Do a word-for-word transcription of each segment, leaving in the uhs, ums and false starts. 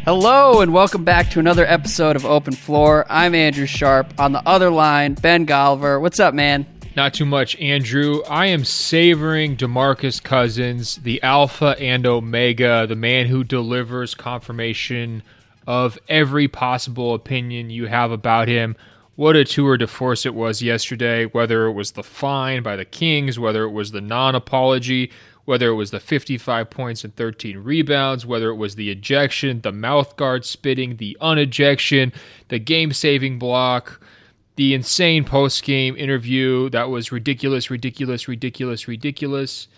Hello and welcome back to another episode of Open Floor. I'm Andrew Sharp. On the other line, Ben Golliver. What's up, man? Not too much, Andrew. I am savoring DeMarcus Cousins, the alpha and omega, the man who delivers confirmation of every possible opinion you have about him. What a tour de force it was yesterday, whether it was the fine by the Kings, whether it was the non-apology, whether it was the fifty-five points and thirteen rebounds, whether it was the ejection, the mouth guard spitting, the unejection, the game-saving block, the insane post-game interview that was ridiculous, ridiculous, ridiculous, ridiculous.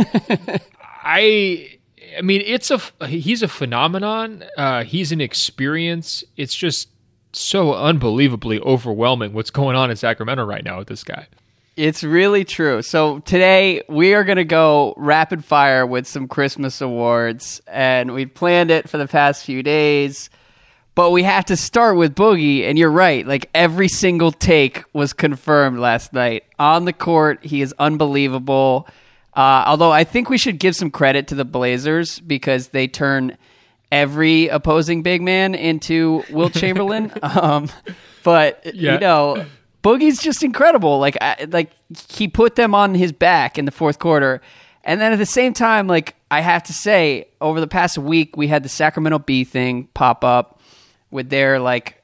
I I mean, it's a he's a phenomenon. Uh, he's an experience. It's just so unbelievably overwhelming what's going on in Sacramento right now with this guy. It's really true. So today we are going to go rapid fire with some Christmas awards, and we planned it for the past few days, but we have to start with Boogie, and you're right. Like, every single take was confirmed last night. On the court, he is unbelievable. Uh, although I think we should give some credit to the Blazers because they turn every opposing big man into Wilt Chamberlain. um, but, yeah. you know... Boogie's just incredible. Like, I, like he put them on his back in the fourth quarter. And then at the same time, like, I have to say, over the past week, we had the Sacramento Bee thing pop up with their, like,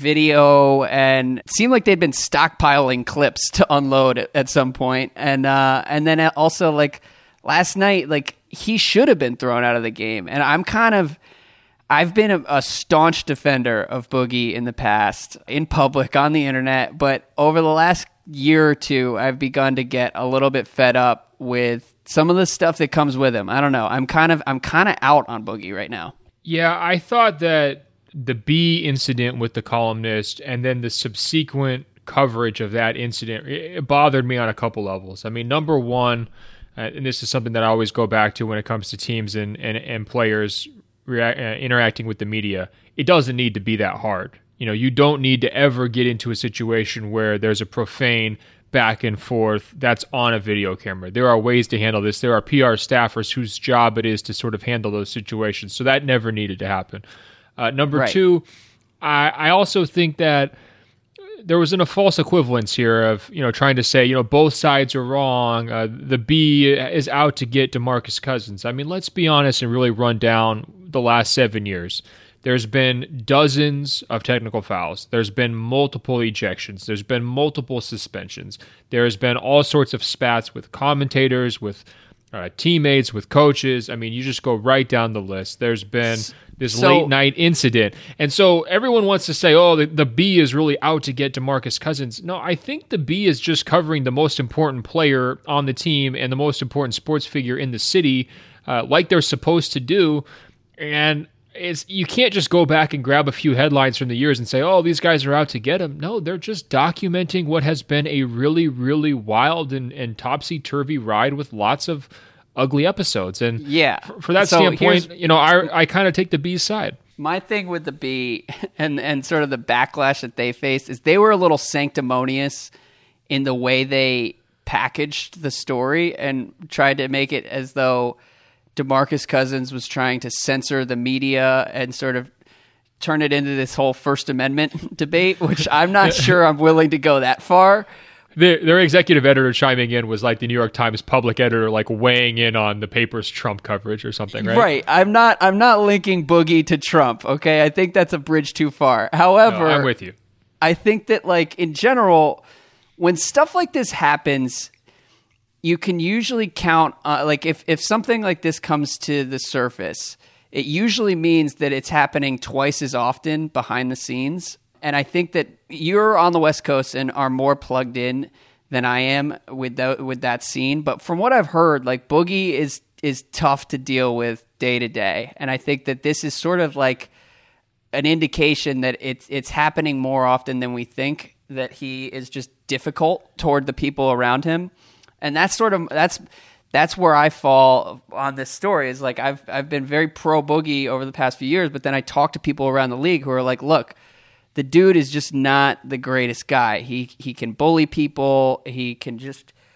video, and it seemed like they'd been stockpiling clips to unload at, at some point. And, uh, and then also, like, last night, like, he should have been thrown out of the game. And I'm kind of... I've been a, a staunch defender of Boogie in the past, in public, on the internet, but over the last year or two, I've begun to get a little bit fed up with some of the stuff that comes with him. I don't know. I'm kind of I'm kind of out on Boogie right now. Yeah, I thought that the B incident with the columnist and then the subsequent coverage of that incident, it bothered me on a couple levels. I mean, number one, uh, and this is something that I always go back to when it comes to teams and, and, and players React, uh, interacting with the media, it doesn't need to be that hard. You know, you don't need to ever get into a situation where there's a profane back and forth that's on a video camera. There are ways to handle this. There are P R staffers whose job it is to sort of handle those situations. So that never needed to happen. Uh, number right. two, I, I also think that there was an, a false equivalence here of, you know, trying to say, you know, both sides are wrong. Uh, the B is out to get DeMarcus Cousins. I mean, let's be honest and really run down the last seven years. There's been dozens of technical fouls. There's been multiple ejections. There's been multiple suspensions. There's been all sorts of spats with commentators, with uh, teammates, with coaches. I mean, you just go right down the list. There's been this so, late night incident. And so everyone wants to say, oh, the, the B is really out to get DeMarcus Cousins. No, I think the B is just covering the most important player on the team and the most important sports figure in the city, uh, like they're supposed to do. And it's, you can't just go back and grab a few headlines from the years and say, oh, these guys are out to get him. No, they're just documenting what has been a really, really wild and, and topsy-turvy ride with lots of ugly episodes. And yeah. for, for that so standpoint, you know, I I kind of take the B's side. My thing with the B and, and sort of the backlash that they faced is they were a little sanctimonious in the way they packaged the story and tried to make it as though DeMarcus Cousins was trying to censor the media and sort of turn it into this whole First Amendment debate, which I'm not sure I'm willing to go that far. Their, their executive editor chiming in was like the New York Times public editor, like weighing in on the paper's Trump coverage or something, right? Right. I'm not. I'm not linking Boogie to Trump. Okay, I think that's a bridge too far. However, no, I'm with you. I think that, like, in general, when stuff like this happens, you can usually count. Uh, like, if if something like this comes to the surface, it usually means that it's happening twice as often behind the scenes. And I think that you're on the West Coast and are more plugged in than I am with that with that scene. But from what I've heard, like, Boogie is is tough to deal with day to day, and I think that this is sort of like an indication that it's it's happening more often than we think. That he is just difficult toward the people around him, and that's sort of that's that's where I fall on this story. Is like I've I've been very pro Boogie over the past few years, but then I talk to people around the league who are like, look, the dude is just not the greatest guy. He he can bully people. He can just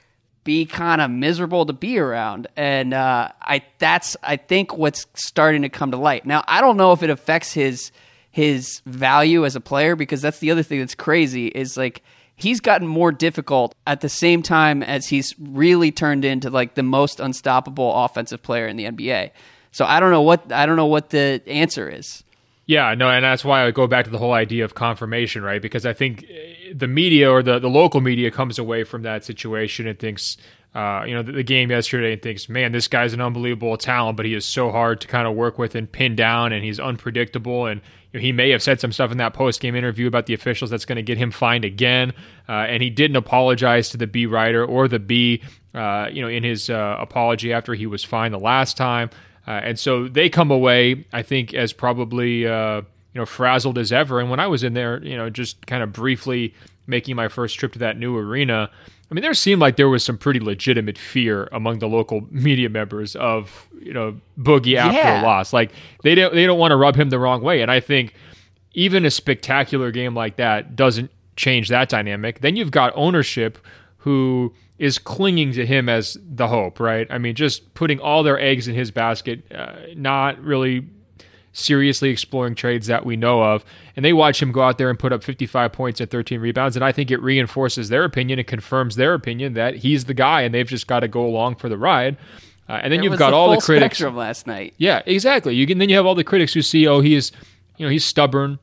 be kind of miserable to be around. And uh, I that's I think what's starting to come to light. Now, I don't know if it affects his his value as a player, because that's the other thing that's crazy is like he's gotten more difficult at the same time as he's really turned into like the most unstoppable offensive player in the N B A. So I don't know what I don't know what the answer is. Yeah, no, and that's why I go back to the whole idea of confirmation, right? Because I think the media or the, the local media comes away from that situation and thinks, uh, you know, the, the game yesterday and thinks, man, this guy's an unbelievable talent, but he is so hard to kind of work with and pin down, and he's unpredictable. And you know, he may have said some stuff in that post-game interview about the officials that's going to get him fined again. Uh, and he didn't apologize to the B writer or the B, uh, you know, in his uh, apology after he was fined the last time. Uh, and so they come away, I think, as probably uh, you know frazzled as ever. And when I was in there, you know, just kind of briefly making my first trip to that new arena, I mean, there seemed like there was some pretty legitimate fear among the local media members of you know Boogie after yeah. a loss. Like they don't they don't want to rub him the wrong way. And I think even a spectacular game like that doesn't change that dynamic. Then you've got ownership who is clinging to him as the hope, right? I mean, just putting all their eggs in his basket, uh, not really seriously exploring trades that we know of. And they watch him go out there and put up fifty-five points and thirteen rebounds. And I think it reinforces their opinion and confirms their opinion that he's the guy and they've just got to go along for the ride. Uh, and then it you've was got the all full the critics. Spectrum last night. Yeah, exactly. You can, then you have all the critics who see, oh, he is, you know, he's stubborn.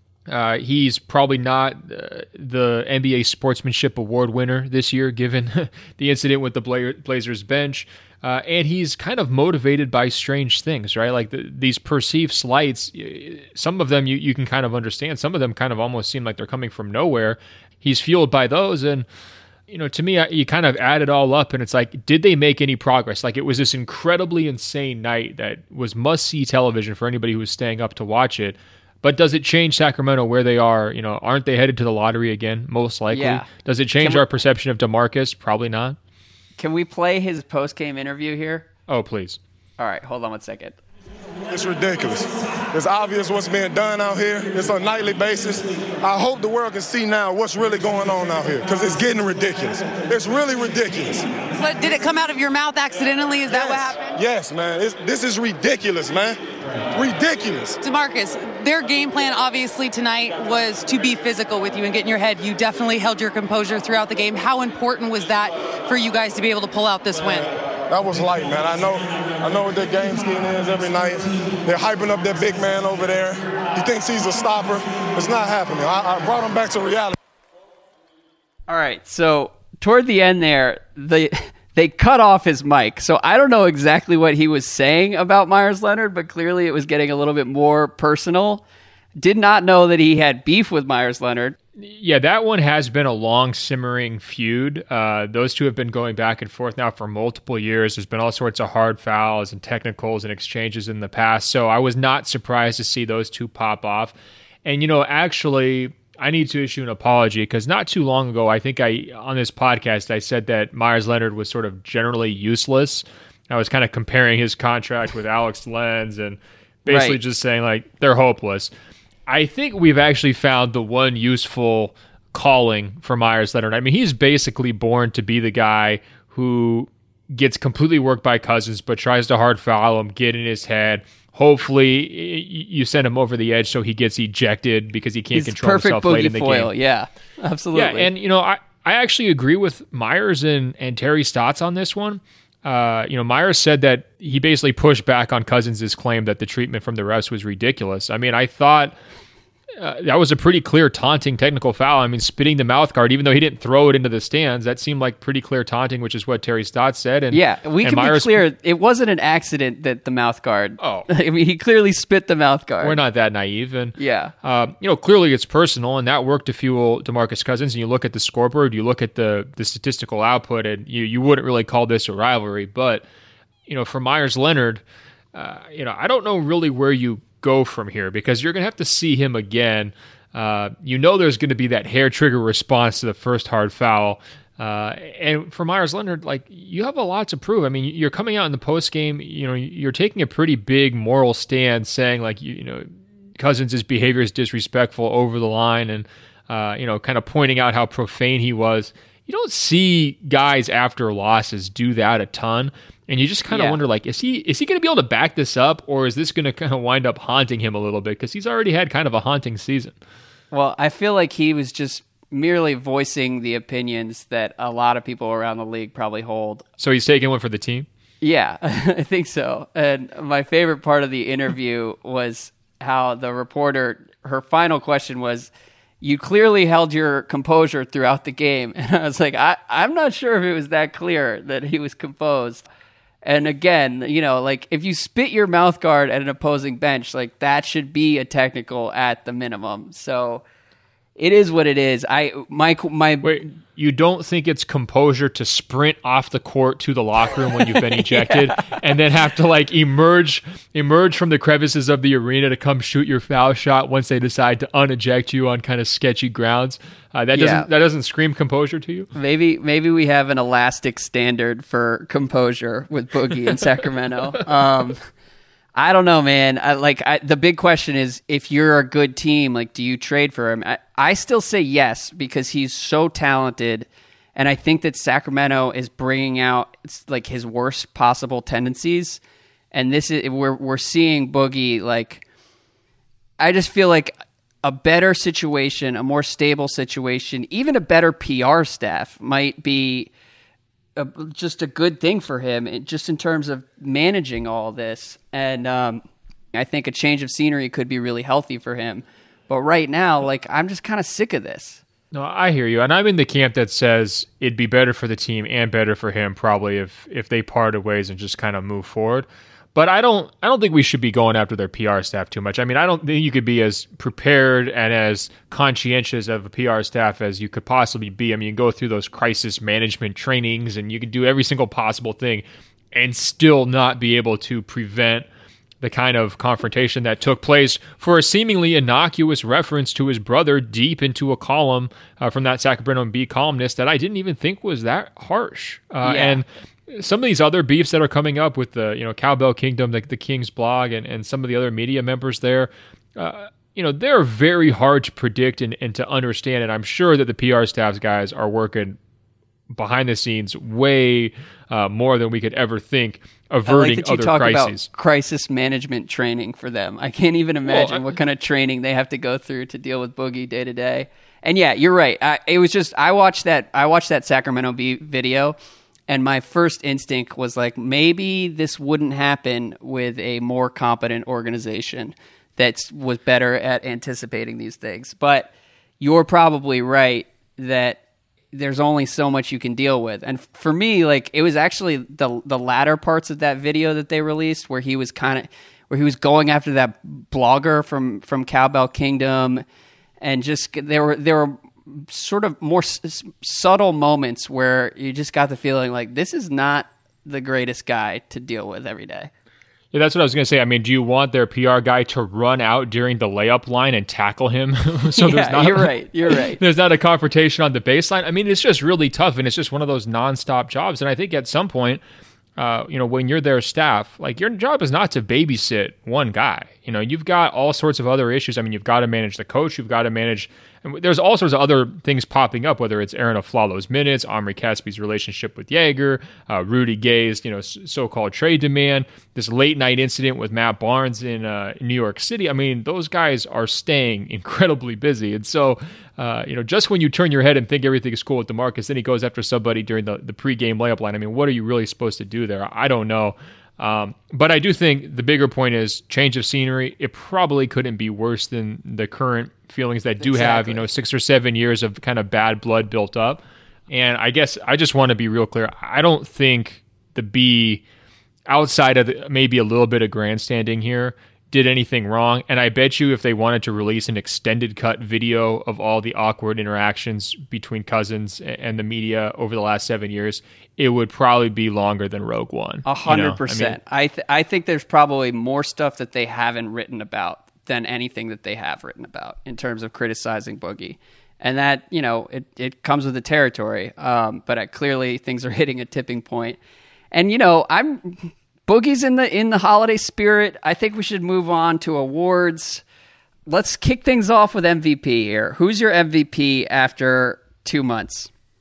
Uh, he's probably not uh, the N B A Sportsmanship Award winner this year, given the incident with the Bla- Blazers bench. Uh, and he's kind of motivated by strange things, right? Like the, these perceived slights, some of them you, you can kind of understand. Some of them kind of almost seem like they're coming from nowhere. He's fueled by those. And, you know, to me, I, you kind of add it all up and it's like, did they make any progress? Like it was this incredibly insane night that was must-see television for anybody who was staying up to watch it. But does it change Sacramento where they are? You know, aren't they headed to the lottery again? Most likely. Yeah. Does it change we, our perception of DeMarcus? Probably not. Can we play his post-game interview here? Oh, please. All right, hold on one second. It's ridiculous. It's obvious what's being done out here. It's on a nightly basis. I hope the world can see now what's really going on out here, because it's getting ridiculous. It's really ridiculous. But did it come out of your mouth accidentally? Is that yes. what happened? Yes, man. It's, this is ridiculous, man. Ridiculous. DeMarcus, their game plan obviously tonight was to be physical with you and get in your head. You definitely held your composure throughout the game. How important was that for you guys to be able to pull out this win? That was light, man. I know I know what their game scheme is every night. They're hyping up their big man over there. He thinks he's a stopper. It's not happening. I, I brought him back to reality. All right, so toward the end there, the they cut off his mic. So I don't know exactly what he was saying about Meyers Leonard, but clearly it was getting a little bit more personal. Did not know that he had beef with Meyers Leonard. Yeah, that one has been a long simmering feud. Uh, those two have been going back and forth now for multiple years. There's been all sorts of hard fouls and technicals and exchanges in the past. So I was not surprised to see those two pop off. And, you know, actually, I need to issue an apology because not too long ago, I think I on this podcast, I said that Meyers Leonard was sort of generally useless. I was kind of comparing his contract with Alex Lenz and basically right. just saying, like, they're hopeless. I think we've actually found the one useful calling for Meyers Leonard. I mean, he's basically born to be the guy who gets completely worked by Cousins, but tries to hard foul him, get in his head. Hopefully, you send him over the edge so he gets ejected because he can't he's control himself late in the foil. game. Yeah, absolutely. Yeah, and you know, I, I actually agree with Meyers and, and Terry Stotts on this one. Uh, you know, Meyers said that he basically pushed back on Cousins' claim that the treatment from the refs was ridiculous. I mean, I thought uh, that was a pretty clear taunting technical foul. I mean, spitting the mouth guard, even though he didn't throw it into the stands, that seemed like pretty clear taunting, which is what Terry Stotts said. And yeah, we and can Meyers, be clear. It wasn't an accident that the mouth guard. Oh. I mean, he clearly spit the mouth guard. We're not that naive. And, yeah. uh, you know, clearly it's personal, and that worked to fuel DeMarcus Cousins. And you look at the scoreboard, you look at the, the statistical output, and you, you wouldn't really call this a rivalry. But, you know, for Meyers Leonard, uh, you know, I don't know really where you go from here because you're going to have to see him again. Uh, you know there's going to be that hair trigger response to the first hard foul. Uh, and for Meyers Leonard, like, you have a lot to prove. I mean, you're coming out in the post game, you know, you're taking a pretty big moral stand saying, like, you, you know, Cousins' behavior is disrespectful, over the line, and, uh, you know, kind of pointing out how profane he was. you don't see guys after losses do that a ton. And you just kind of Yeah. wonder, like, is he is he going to be able to back this up, or is this going to kind of wind up haunting him a little bit? Because he's already had kind of a haunting season. Well, I feel like he was just merely voicing the opinions that a lot of people around the league probably hold. So he's taking one for the team? Yeah, I think so. And my favorite part of the interview was how the reporter, her final question was, you clearly held your composure throughout the game. And I was like, I, I'm not sure if it was that clear that he was composed. And again, you know, like if you spit your mouth guard at an opposing bench, like that should be a technical at the minimum. So it is what it is. I my my Wait, you don't think it's composure to sprint off the court to the locker room when you've been ejected, Yeah. and then have to like emerge emerge from the crevices of the arena to come shoot your foul shot once they decide to uneject you on kind of sketchy grounds? Uh, that doesn't Yeah. that doesn't scream composure to you? Maybe maybe we have an elastic standard for composure with Boogie in Sacramento. Um, I don't know, man. I, like I, the big question is, if you're a good team, like, do you trade for him? I, I still say yes because he's so talented, and I think that Sacramento is bringing out it's like his worst possible tendencies, and this is we're we're seeing Boogie like. I just feel like a better situation, a more stable situation, even a better P R staff might be a, just a good thing for him, it- just in terms of managing all this. And um, I think a change of scenery could be really healthy for him. But right now, like, I'm just kind of sick of this. No, I hear you, and I'm in the camp that says it'd be better for the team and better for him probably if if they parted ways and just kind of move forward. But I don't I don't think we should be going after their P R staff too much. I mean, I don't think you could be as prepared and as conscientious of a P R staff as you could possibly be. I mean, you go through those crisis management trainings and you could do every single possible thing and still not be able to prevent the kind of confrontation that took place for a seemingly innocuous reference to his brother deep into a column uh, from that Sacramento Bee columnist that I didn't even think was that harsh. Uh, Yeah. And some of these other beefs that are coming up with the, you know, Cowbell Kingdom, the, the King's blog, and, and some of the other media members there, uh, you know, they're very hard to predict and, and to understand. And I'm sure that the P R staff's guys are working behind the scenes way uh, more than we could ever think, I like averting that you other talk crises. about crisis management training for them. I can't even imagine I- what kind of training they have to go through to deal with Boogie day to day. And yeah, you're right. I, it was just I watched that I watched that Sacramento Bee video, and my first instinct was like, maybe this wouldn't happen with a more competent organization that was better at anticipating these things. But you're probably right that there's only so much you can deal with. And for me, like, it was actually the the latter parts of that video that they released where he was kind of where he was going after that blogger from from Cowbell Kingdom, and just there were there were sort of more s- subtle moments where you just got the feeling like this is not the greatest guy to deal with every day. Yeah, that's what I was going to say. I mean, do you want their P R guy to run out during the layup line and tackle him? so Yeah, there's not, you're right. You're right. There's not a confrontation on the baseline. I mean, it's just really tough, and it's just one of those nonstop jobs. And I think at some point, uh, you know, when you're their staff, like, your job is not to babysit one guy. You know, you've got all sorts of other issues. I mean, you've got to manage the coach. You've got to manage, and there's all sorts of other things popping up, whether it's Aaron Aflalo's minutes, Omri Caspi's relationship with Jaeger, uh, Rudy Gay's, you know, so-called trade demand, this late night incident with Matt Barnes in, uh, in New York City. I mean, those guys are staying incredibly busy. And so, uh, you know, just when you turn your head and think everything is cool with DeMarcus, then he goes after somebody during the, the pregame layup line. I mean, what are you really supposed to do there? I don't know. Um, but I do think the bigger point is change of scenery. It probably couldn't be worse than the current feelings that do have, Exactly. you know, six or seven years of kind of bad blood built up. And I guess I just want to be real clear. I don't think the B, outside of the, maybe a little bit of grandstanding here, did anything wrong. And I bet you if they wanted to release an extended cut video of all the awkward interactions between Cousins and the media over the last seven years, it would probably be longer than Rogue One. A you know? hundred I percent. mean, I th- I think there's probably more stuff that they haven't written about than anything that they have written about in terms of criticizing Boogie, and that, you know, it it comes with the territory. Um, but uh, clearly things are hitting a tipping point, and you know, I'm Boogie's in the in the holiday spirit. I think we should move on to awards. Let's kick things off with M V P here. Who's your M V P after two months?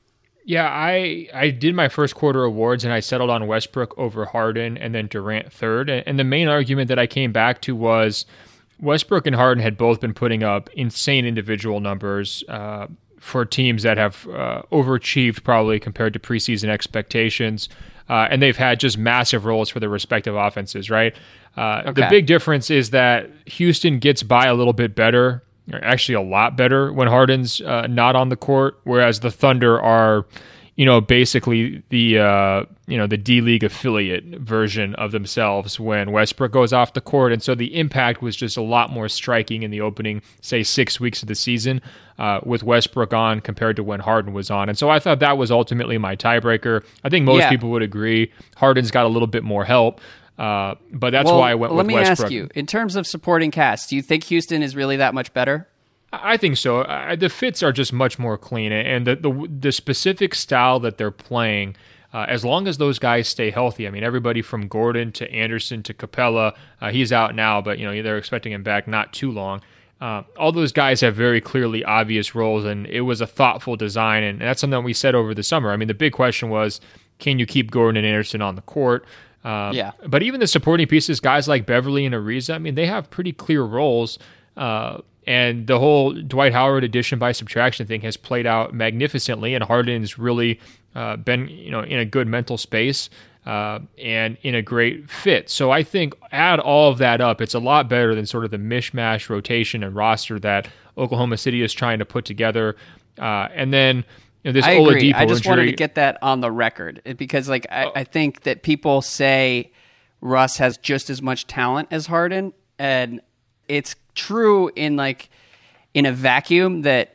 Yeah, I I did my first quarter awards and I settled on Westbrook over Harden and then Durant third. And the main argument that I came back to was Westbrook and Harden had both been putting up insane individual numbers uh, for teams that have uh, overachieved probably compared to preseason expectations. Uh, and they've had just massive roles for their respective offenses, right? Uh, okay. The big difference is that Houston gets by a little bit better, actually a lot better, when Harden's uh, not on the court, whereas the Thunder are, you know, basically the uh, you know the D-League affiliate version of themselves when Westbrook goes off the court, and so the impact was just a lot more striking in the opening, say, six weeks of the season uh, with Westbrook on compared to when Harden was on, and so I thought that was ultimately my tiebreaker. I think most yeah. people would agree Harden's got a little bit more help. Uh, but that's well, why I went with Westbrook. Let me ask you, in terms of supporting cast, do you think Houston is really that much better? I think so. I, the fits are just much more clean, and the the, the specific style that they're playing, uh, as long as those guys stay healthy. I mean, everybody from Gordon to Anderson to Capella, uh, he's out now, but you know they're expecting him back not too long. Uh, all those guys have very clearly obvious roles, and it was a thoughtful design, and that's something we said over the summer. I mean, the big question was, can you keep Gordon and Anderson on the court? Um, yeah. But even the supporting pieces, guys like Beverly and Ariza, I mean, they have pretty clear roles. Uh, and the whole Dwight Howard addition by subtraction thing has played out magnificently, and Harden's really uh, been, you know, in a good mental space uh, and in a great fit. So I think add all of that up, it's a lot better than sort of the mishmash rotation and roster that Oklahoma City is trying to put together. Uh, and then you know, this I agree. Oladipo I just injury, wanted to get that on the record because, like, I, oh. I think that people say Russ has just as much talent as Harden, and it's true in like in a vacuum that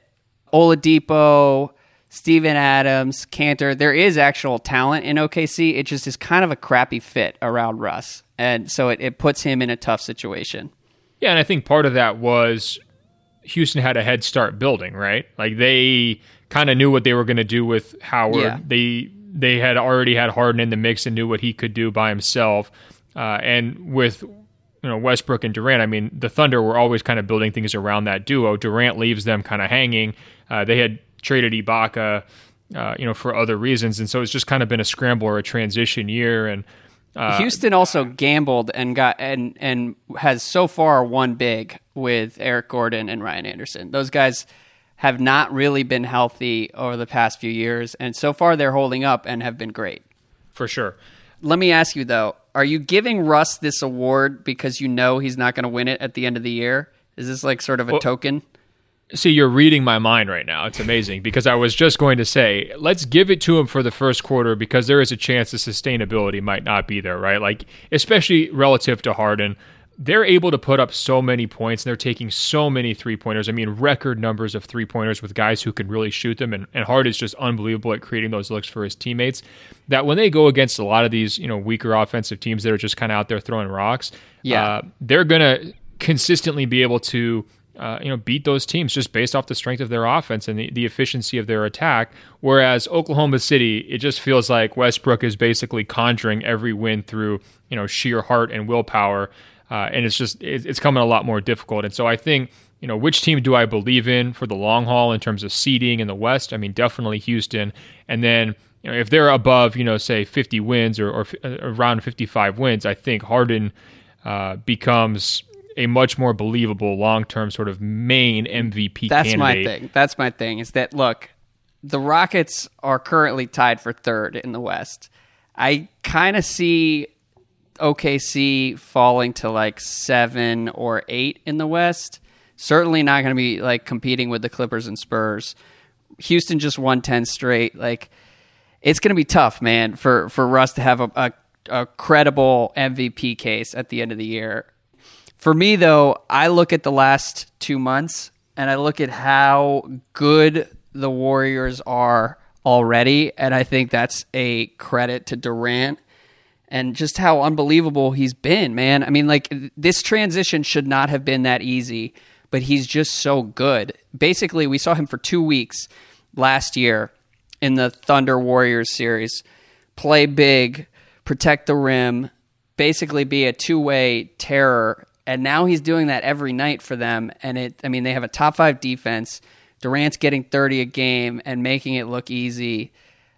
Oladipo, Steven Adams, Cantor, there is actual talent in O K C. It just is kind of a crappy fit around Russ, and so it, it puts him in a tough situation. Yeah, and I think part of that was Houston had a head start building, right? Like they kind of knew what they were going to do with Howard. Yeah. They they had already had Harden in the mix and knew what he could do by himself. Uh, and with you know Westbrook and Durant, I mean, the Thunder were always kind of building things around that duo. Durant leaves them kind of hanging. Uh, they had traded Ibaka, uh, you know, for other reasons, and so it's just kind of been a scramble or a transition year. And uh, Houston also gambled and got and and has so far won big with Eric Gordon and Ryan Anderson. Those guys have not really been healthy over the past few years, and so far they're holding up and have been great. For sure. Let me ask you, though, are you giving Russ this award because you know he's not going to win it at the end of the year? Is this like sort of a well, token? See, you're reading my mind right now. It's amazing because I was just going to say, let's give it to him for the first quarter because there is a chance the sustainability might not be there, right? Like, especially relative to Harden. They're able to put up so many points, and they're taking so many three-pointers. I mean, record numbers of three-pointers with guys who can really shoot them, and, and Harden is just unbelievable at creating those looks for his teammates, that when they go against a lot of these, you know, weaker offensive teams that are just kind of out there throwing rocks, yeah. uh, they're going to consistently be able to uh, you know, beat those teams just based off the strength of their offense and the, the efficiency of their attack. Whereas Oklahoma City, it just feels like Westbrook is basically conjuring every win through, you know, sheer heart and willpower. Uh, and it's just it's coming a lot more difficult. And so I think, you know, which team do I believe in for the long haul in terms of seeding in the West? I mean, definitely Houston. And then, you know, if they're above, you know, say fifty wins or, or around fifty-five wins, I think Harden uh, becomes a much more believable long-term sort of main M V P That's candidate. my thing. That's my thing is that, look, the Rockets are currently tied for third in the West. I kind of see O K C falling to like seven or eight in the West. Certainly not going to be like competing with the Clippers and Spurs. Houston just won ten straight. Like, it's going to be tough, man, for, for Russ to have a, a, a credible M V P case at the end of the year. For me, though, I look at the last two months and I look at how good the Warriors are already, and I think that's a credit to Durant. And just how unbelievable he's been, man. I mean, like, this transition should not have been that easy, but he's just so good. Basically, we saw him for two weeks last year in the Thunder Warriors series play big, protect the rim, basically be a two-way terror. And now he's doing that every night for them. And it, I mean, they have a top five defense. Durant's getting thirty a game and making it look easy.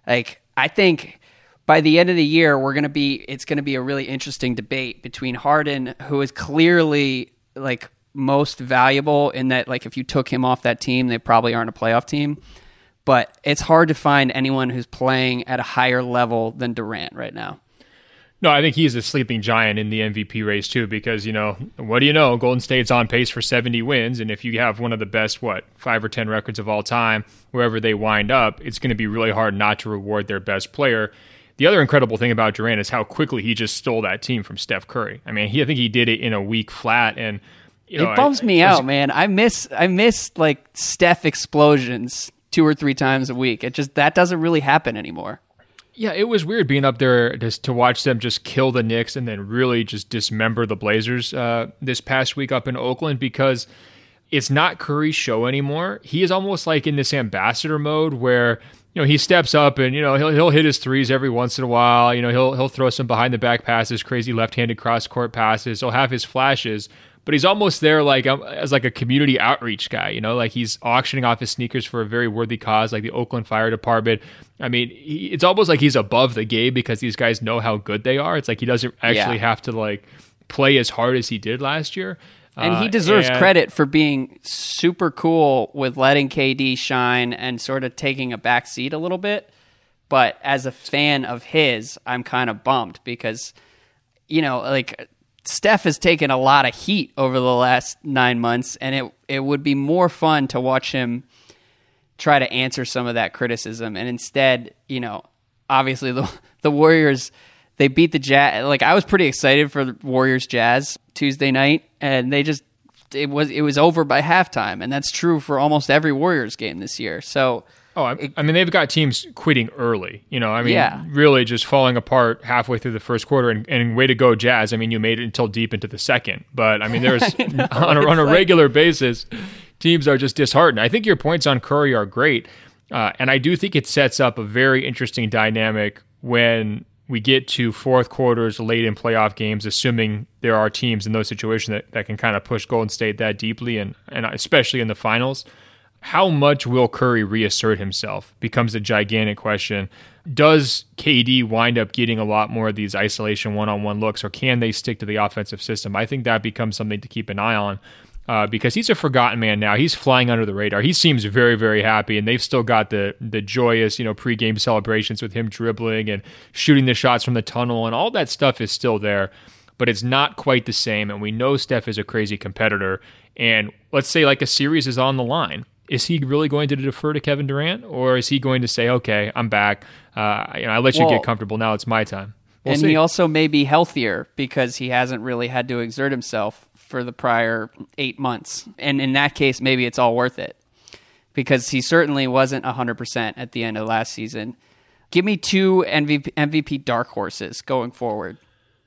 Like, I think by the end of the year, we're going to be, it's going to be a really interesting debate between Harden, who is clearly like most valuable in that, like, if you took him off that team, they probably aren't a playoff team. But it's hard to find anyone who's playing at a higher level than Durant right now. No, I think he's a sleeping giant in the M V P race too, because, you know, what do you know? Golden State's on pace for seventy wins, and if you have one of the best, what, five or ten records of all time, wherever they wind up, it's going to be really hard not to reward their best player. The other incredible thing about Durant is how quickly he just stole that team from Steph Curry. I mean, he, I think he did it in a week flat, and you know, it bums I, me I, out, man. I miss, I miss like Steph explosions two or three times a week. It just, that doesn't really happen anymore. Yeah, it was weird being up there just to watch them just kill the Knicks and then really just dismember the Blazers uh, this past week up in Oakland, because it's not Curry's show anymore. He is almost like in this ambassador mode where, you know, he steps up and, you know, he'll he'll hit his threes every once in a while. You know, he'll he'll throw some behind the back passes, crazy left-handed cross-court passes. He'll have his flashes, but he's almost there like um, as like a community outreach guy, you know, like he's auctioning off his sneakers for a very worthy cause, like the Oakland Fire Department. I mean, he, it's almost like he's above the game because these guys know how good they are. It's like he doesn't actually yeah. have to like play as hard as he did last year. And uh, he deserves and, credit for being super cool with letting K D shine and sort of taking a back seat a little bit. But as a fan of his, I'm kind of bummed because, you know, like Steph has taken a lot of heat over the last nine months, and it it would be more fun to watch him try to answer some of that criticism. And instead, you know, obviously the the Warriors, they beat the Jazz. Like, I was pretty excited for the Warriors Jazz Tuesday night, and they just it was it was over by halftime, and that's true for almost every Warriors game this year. So, oh, I, it, I mean, they've got teams quitting early. You know, I mean, yeah. really just falling apart halfway through the first quarter. And, and way to go, Jazz. I mean, you made it until deep into the second, but I mean, there's know, on a, on a like, regular basis, teams are just disheartened. I think your points on Curry are great, uh, and I do think it sets up a very interesting dynamic when we get to fourth quarters late in playoff games, assuming there are teams in those situations that, that can kind of push Golden State that deeply, and, and especially in the finals. How much will Curry reassert himself becomes a gigantic question. Does K D wind up getting a lot more of these isolation one-on-one looks, or can they stick to the offensive system? I think that becomes something to keep an eye on. Uh, because he's a forgotten man now. He's flying under the radar. He seems very, very happy, and they've still got the the joyous, you know, pregame celebrations with him dribbling and shooting the shots from the tunnel, and all that stuff is still there, but it's not quite the same, and we know Steph is a crazy competitor, and let's say like a series is on the line. Is he really going to defer to Kevin Durant, or is he going to say, okay, I'm back, uh, you know, I let you well, get comfortable, now it's my time? We'll and see. he also may be healthier because he hasn't really had to exert himself for the prior eight months. And in that case, maybe it's all worth it because he certainly wasn't one hundred percent at the end of last season. Give me two M V P, M V P dark horses going forward.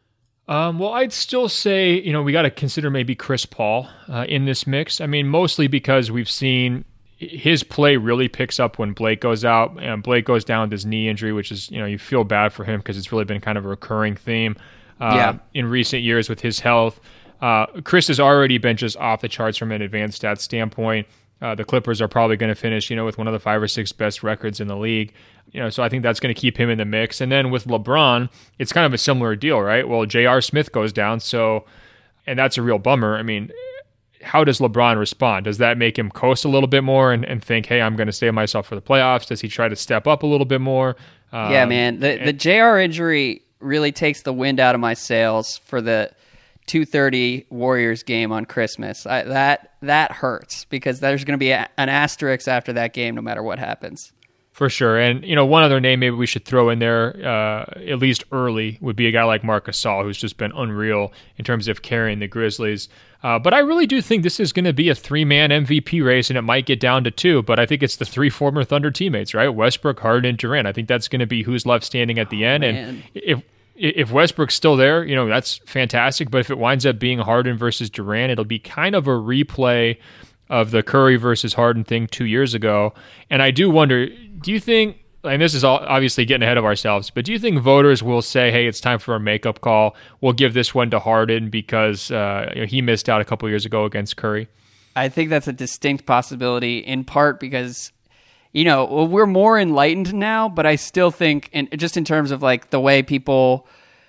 Um, well, I'd still say, you know, we got to consider maybe Chris Paul uh, in this mix. I mean, mostly because we've seen his play really picks up when Blake goes out, and Blake goes down with his knee injury, which is, you know, you feel bad for him because it's really been kind of a recurring theme uh, yeah. in recent years with his health. Uh, Chris has already been just off the charts from an advanced stats standpoint. Uh, the Clippers are probably going to finish, you know, with one of the five or six best records in the league. You know, so I think that's going to keep him in the mix. And then with LeBron, it's kind of a similar deal, right? Well, J R. Smith goes down, so, and that's a real bummer. I mean, how does LeBron respond? Does that make him coast a little bit more and, and think, hey, I'm going to save myself for the playoffs? Does he try to step up a little bit more? Um, yeah, man. The, and, the J R injury really takes the wind out of my sails for the two thirty Warriors game on Christmas. I, that that hurts because there's going to be a, an asterisk after that game no matter what happens. For sure. And, you know, one other name maybe we should throw in there, uh, at least early, would be a guy like Marc Gasol, who's just been unreal in terms of carrying the Grizzlies. Uh, but I really do think this is going to be a three-man M V P race, and it might get down to two, but I think it's the three former Thunder teammates, right? Westbrook, Harden, and Durant. I think that's going to be who's left standing at the end. Oh, and if If Westbrook's still there, you know, that's fantastic. But if it winds up being Harden versus Durant, it'll be kind of a replay of the Curry versus Harden thing two years ago. And I do wonder, do you think, and this is all obviously getting ahead of ourselves, but do you think voters will say, hey, it's time for a makeup call? We'll give this one to Harden because uh, you know, he missed out a couple years ago against Curry? I think that's a distinct possibility, in part because you know, we're more enlightened now, but I still think, in, just in terms of like the way people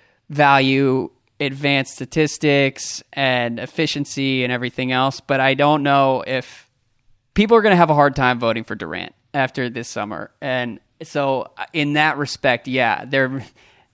value advanced statistics and efficiency and everything else, but I don't know if people are going to have a hard time voting for Durant after this summer. And so in that respect, yeah, they're,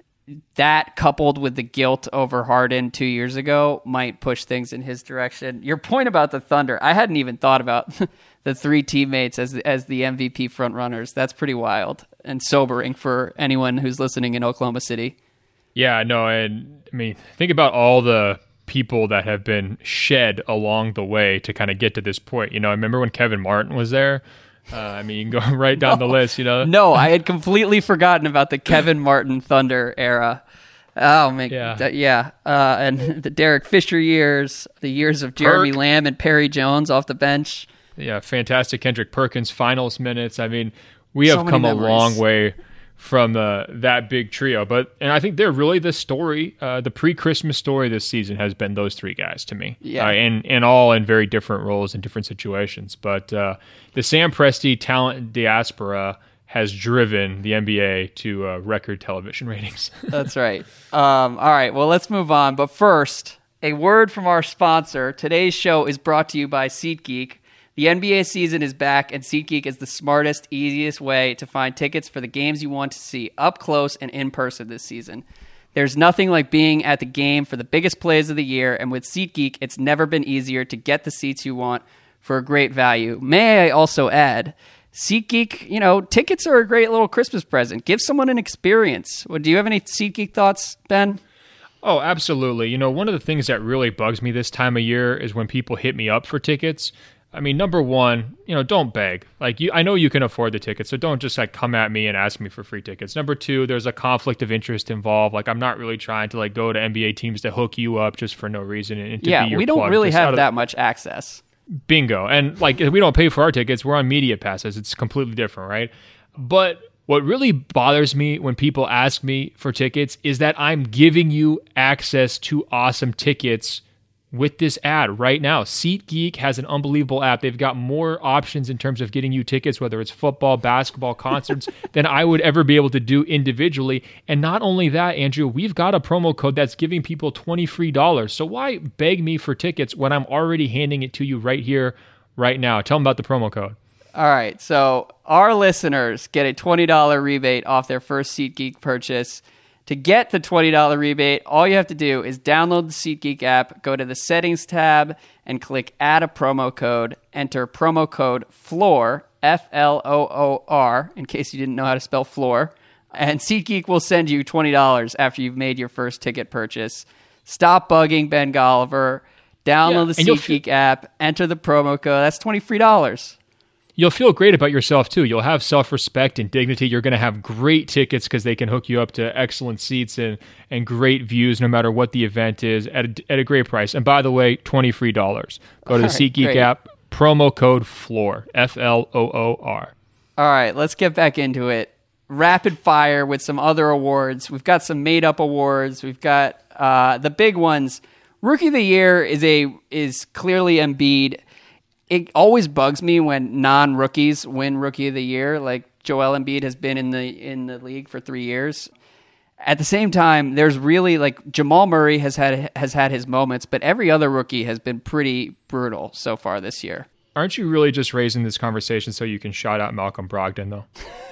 that coupled with the guilt over Harden two years ago might push things in his direction. Your point about the Thunder, I hadn't even thought about the three teammates as as the M V P frontrunners. That's pretty wild and sobering for anyone who's listening in Oklahoma City. Yeah, no, and I mean, think about all the people that have been shed along the way to kind of get to this point. You know, I remember when Kevin Martin was there. Uh, I mean, you can go right down no, the list, you know. No, I had completely forgotten about the Kevin Martin Thunder era. Oh, man. Yeah. Th- yeah. Uh, and the Derek Fisher years, the years of Jeremy Perk. Lamb and Perry Jones off the bench. Yeah, fantastic Kendrick Perkins finals minutes. I mean, we have So many come a memories. long way from uh, that big trio. But and I think they're really the story, uh, the pre-Christmas story this season has been those three guys to me. Yeah. Uh, and, and all in very different roles in different situations. But uh, the Sam Presti talent diaspora has driven the N B A to uh, record television ratings. That's right. Um, all right, well, let's move on. But first, a word from our sponsor. Today's show is brought to you by SeatGeek. The N B A season is back, and SeatGeek is the smartest, easiest way to find tickets for the games you want to see up close and in person this season. There's nothing like being at the game for the biggest plays of the year, and with SeatGeek, it's never been easier to get the seats you want for a great value. May I also add, SeatGeek, you know, tickets are a great little Christmas present. Give someone an experience. Well, do you have any SeatGeek thoughts, Ben? Oh, absolutely. You know, one of the things that really bugs me this time of year is when people hit me up for tickets. I mean, number one, you know, don't beg. Like, you, I know you can afford the tickets, so don't just like come at me and ask me for free tickets. Number two, there's a conflict of interest involved. Like, I'm not really trying to like go to N B A teams to hook you up just for no reason. And to Yeah, be your we don't plug really just out have of- that much access. Bingo. And like, if we don't pay for our tickets, we're on media passes. It's completely different, right? But what really bothers me when people ask me for tickets is that I'm giving you access to awesome tickets with this ad right now. SeatGeek has an unbelievable app. They've got more options in terms of getting you tickets, whether it's football, basketball, concerts, than I would ever be able to do individually. And not only that, Andrew, we've got a promo code that's giving people twenty free dollars. So why beg me for tickets when I'm already handing it to you right here, right now? Tell them about the promo code. All right, so our listeners get a twenty dollars rebate off their first SeatGeek purchase. To get the twenty dollars rebate, all you have to do is download the SeatGeek app, go to the Settings tab, and click Add a Promo Code. Enter promo code FLOOR, F L O O R, in case you didn't know how to spell floor. And SeatGeek will send you twenty dollars after you've made your first ticket purchase. Stop bugging Ben Golliver. Download Yeah, the and you'll SeatGeek fe- app. Enter the promo code. That's twenty free dollars. You'll feel great about yourself, too. You'll have self-respect and dignity. You're going to have great tickets because they can hook you up to excellent seats and, and great views no matter what the event is at a, at a great price. And by the way, twenty free dollars. Go to the All right, SeatGeek great. app, promo code FLOOR, F L O O R. All right, let's get back into it. Rapid fire with some other awards. We've got some made-up awards. We've got uh, the big ones. Rookie of the Year is a is clearly Embiid. It always bugs me when non-rookies win Rookie of the Year. Like Joel Embiid has been in the in the league for three years. At the same time, there's really like Jamal Murray has had has had his moments, but every other rookie has been pretty brutal so far this year. Aren't you really just raising this conversation so you can shout out Malcolm Brogdon, though?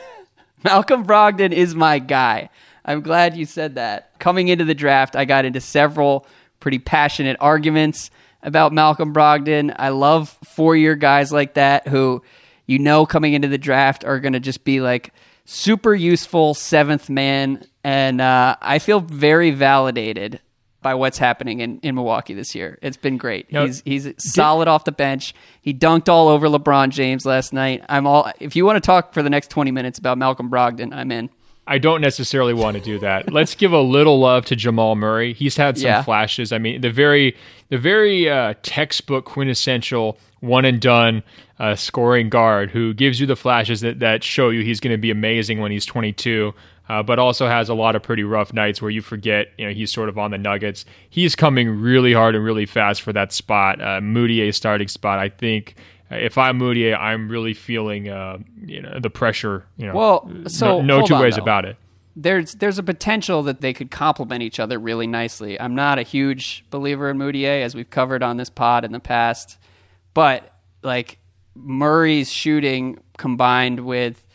Malcolm Brogdon is my guy. I'm glad you said that. Coming into the draft, I got into several pretty passionate arguments about Malcolm Brogdon. I love four-year guys like that who, you know, coming into the draft are going to just be like super useful seventh man. And uh, I feel very validated by what's happening in, in Milwaukee this year. It's been great. Now, he's he's solid off the bench. He dunked all over LeBron James last night. I'm all. If you want to talk for the next twenty minutes about Malcolm Brogdon, I'm in. I don't necessarily want to do that. Let's give a little love to Jamal Murray. He's had some Yeah. flashes. I mean, the very, the very uh, textbook quintessential one and done uh, scoring guard who gives you the flashes that, that show you he's going to be amazing when he's twenty-two, uh, but also has a lot of pretty rough nights where you forget, you know, he's sort of on the Nuggets. He's coming really hard and really fast for that spot, uh, Moutier starting spot. I think if I'm Mudiay, I'm really feeling uh, you know the pressure. You know, well, so no, no two on, ways though. about it. There's there's a potential that they could complement each other really nicely. I'm not a huge believer in Mudiay, as we've covered on this pod in the past, but like Murray's shooting combined with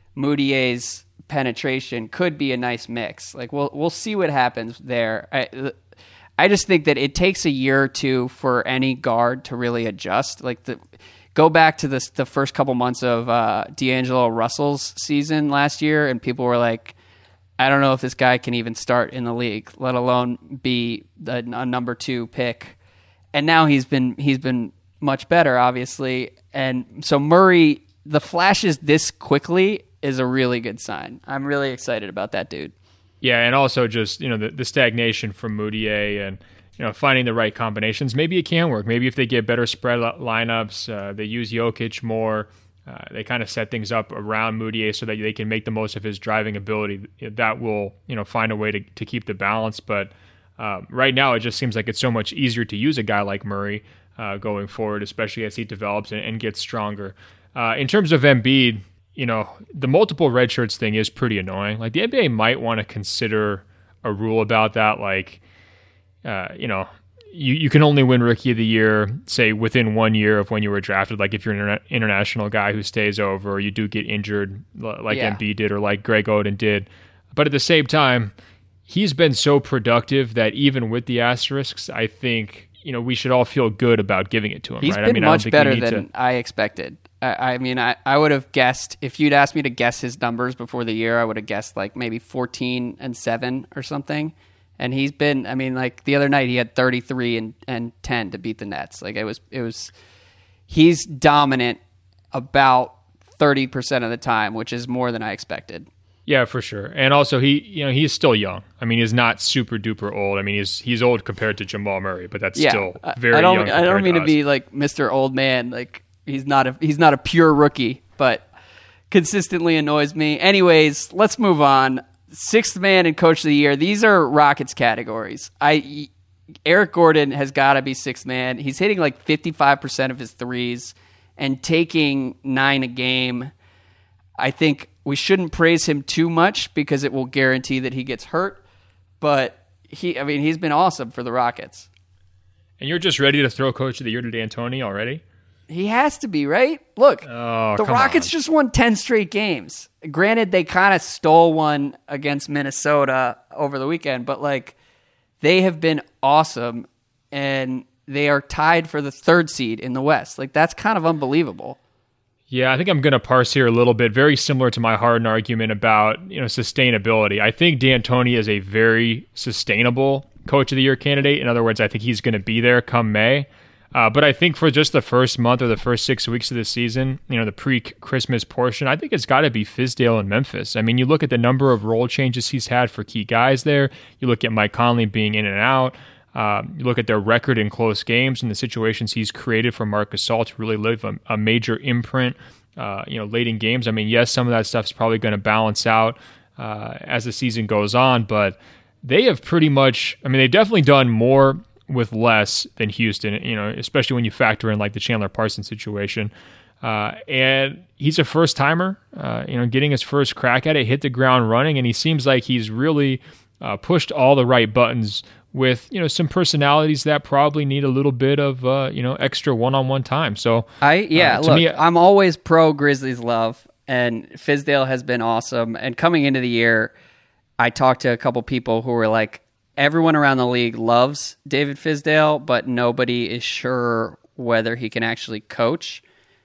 Mudiay's penetration could be a nice mix. Like we'll we'll see what happens there. I I just think that it takes a year or two for any guard to really adjust. Like the go back to this the first couple months of uh, D'Angelo Russell's season last year, and people were like, I don't know if this guy can even start in the league, let alone be a, a number two pick. And now he's been he's been much better, obviously. And so Murray, the flashes this quickly is a really good sign. I'm really excited about that dude. Yeah, and also just you know the, the stagnation from Mudiay and you know finding the right combinations. Maybe it can work. Maybe if they get better spread lineups, uh, they use Jokic more. Uh, they kind of set things up around Mudiay so that they can make the most of his driving ability. That will, you know, find a way to, to keep the balance. But uh, right now, it just seems like it's so much easier to use a guy like Murray uh, going forward, especially as he develops and, and gets stronger. Uh, in terms of Embiid, you know, the multiple red shirts thing is pretty annoying. Like the N B A might want to consider a rule about that, like, uh, you know. You you can only win Rookie of the Year, say, within one year of when you were drafted. Like if you're an interna- international guy who stays over, or you do get injured like yeah. Embiid did or like Greg Oden did. But at the same time, he's been so productive that even with the asterisks, I think you know we should all feel good about giving it to him. He's right? been I mean, much I better than than to... I expected. I, I mean, I, I would have guessed, if you'd asked me to guess his numbers before the year, I would have guessed like maybe fourteen and seven or something. And he's been, I mean, like the other night he had thirty-three and, and ten to beat the Nets. Like it was, it was, he's dominant about thirty percent of the time, which is more than I expected. Yeah, for sure. And also he, you know, he's still young. I mean, he's not super duper old. I mean, he's he's old compared to Jamal Murray, but that's yeah, still very I don't, young. I don't mean to, to be like Mister Old Man. Like he's not a, he's not a pure rookie, but consistently annoys me. Anyways, let's move on. Sixth man and coach of the year. These are Rockets categories. I Eric Gordon has got to be sixth man. He's hitting like fifty-five percent of his threes and taking nine a game. I think we shouldn't praise him too much because it will guarantee that he gets hurt. But he, I mean, he's been awesome for the Rockets. And you're just ready to throw coach of the year to D'Antoni already? He has to be, right? Look, oh, the Rockets on. just won ten straight games. Granted, they kind of stole one against Minnesota over the weekend, but like they have been awesome, and they are tied for the third seed in the West. Like that's kind of unbelievable. Yeah, I think I'm going to parse here a little bit, very similar to my Harden argument about you know sustainability. I think D'Antoni is a very sustainable coach of the year candidate. In other words, I think he's going to be there come May. Uh, but I think for just the first month or the first six weeks of the season, you know, the pre-Christmas portion, I think it's got to be Fizdale and Memphis. I mean, you look at the number of role changes he's had for key guys there. You look at Mike Conley being in and out. Uh, you look at their record in close games and the situations he's created for Marc Gasol to really leave a, a major imprint, uh, you know, late in games. I mean, yes, some of that stuff is probably going to balance out uh, as the season goes on, but they have pretty much, I mean, they've definitely done more with less than Houston, you know, especially when you factor in like the Chandler Parsons situation. Uh, and he's a first timer, uh, you know, getting his first crack at it, hit the ground running. And he seems like he's really uh, pushed all the right buttons with, you know, some personalities that probably need a little bit of, uh, you know, extra one-on-one time. So I, yeah, uh, to look, me, I'm always pro Grizzlies love, and Fizdale has been awesome. And coming into the year, I talked to a couple people who were like, everyone around the league loves David Fizdale, but nobody is sure whether he can actually coach.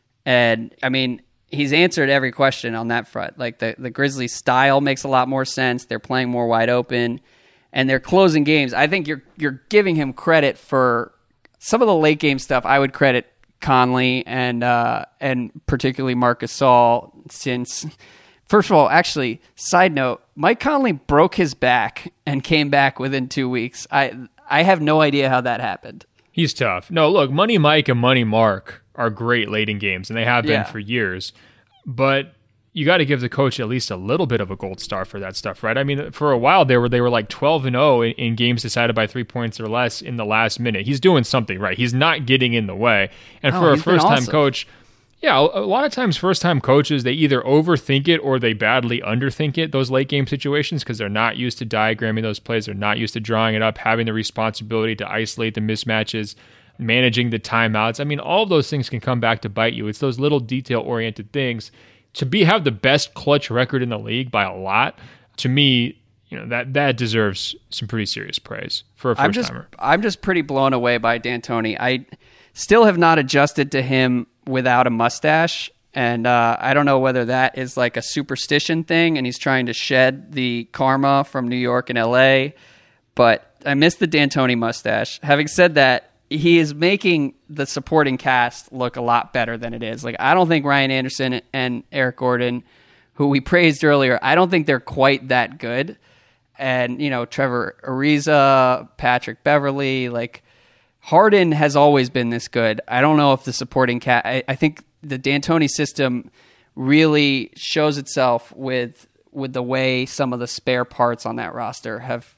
And I mean, he's answered every question on that front. Like the, the Grizzlies style makes a lot more sense. They're playing more wide open and they're closing games. I think you're, you're giving him credit for some of the late game stuff. I would credit Conley and, uh, and particularly Marc Gasol, since first of all, actually, side note, Mike Conley broke his back and came back within two weeks. I I have no idea how that happened. He's tough. No, look, Money Mike and Money Mark are great late in games, and they have been Yeah. for years. But you got to give the coach at least a little bit of a gold star for that stuff, right? I mean, for a while they were they were like twelve and oh in, in games decided by three points or less in the last minute. He's doing something right. He's not getting in the way. And Oh, for a he's been first-time awesome. coach, Yeah, a lot of times first-time coaches, they either overthink it or they badly underthink it, those late-game situations, because they're not used to diagramming those plays. They're not used to drawing it up, having the responsibility to isolate the mismatches, managing the timeouts. I mean, all of those things can come back to bite you. It's those little detail-oriented things. To be have the best clutch record in the league by a lot, to me, you know, that that deserves some pretty serious praise for a first-timer. I'm just, I'm just pretty blown away by D'Antoni. I still have not adjusted to him without a mustache, and uh, I don't know whether that is like a superstition thing and he's trying to shed the karma from New York and L A, but I miss the D'Antoni mustache. Having said that, he is making the supporting cast look a lot better than it is. Like, I don't think Ryan Anderson and Eric Gordon, who we praised earlier, I don't think they're quite that good. And, you know, Trevor Ariza, Patrick Beverly, like, Harden has always been this good. I don't know if the supporting cat. I, I think the D'Antoni system really shows itself with with the way some of the spare parts on that roster have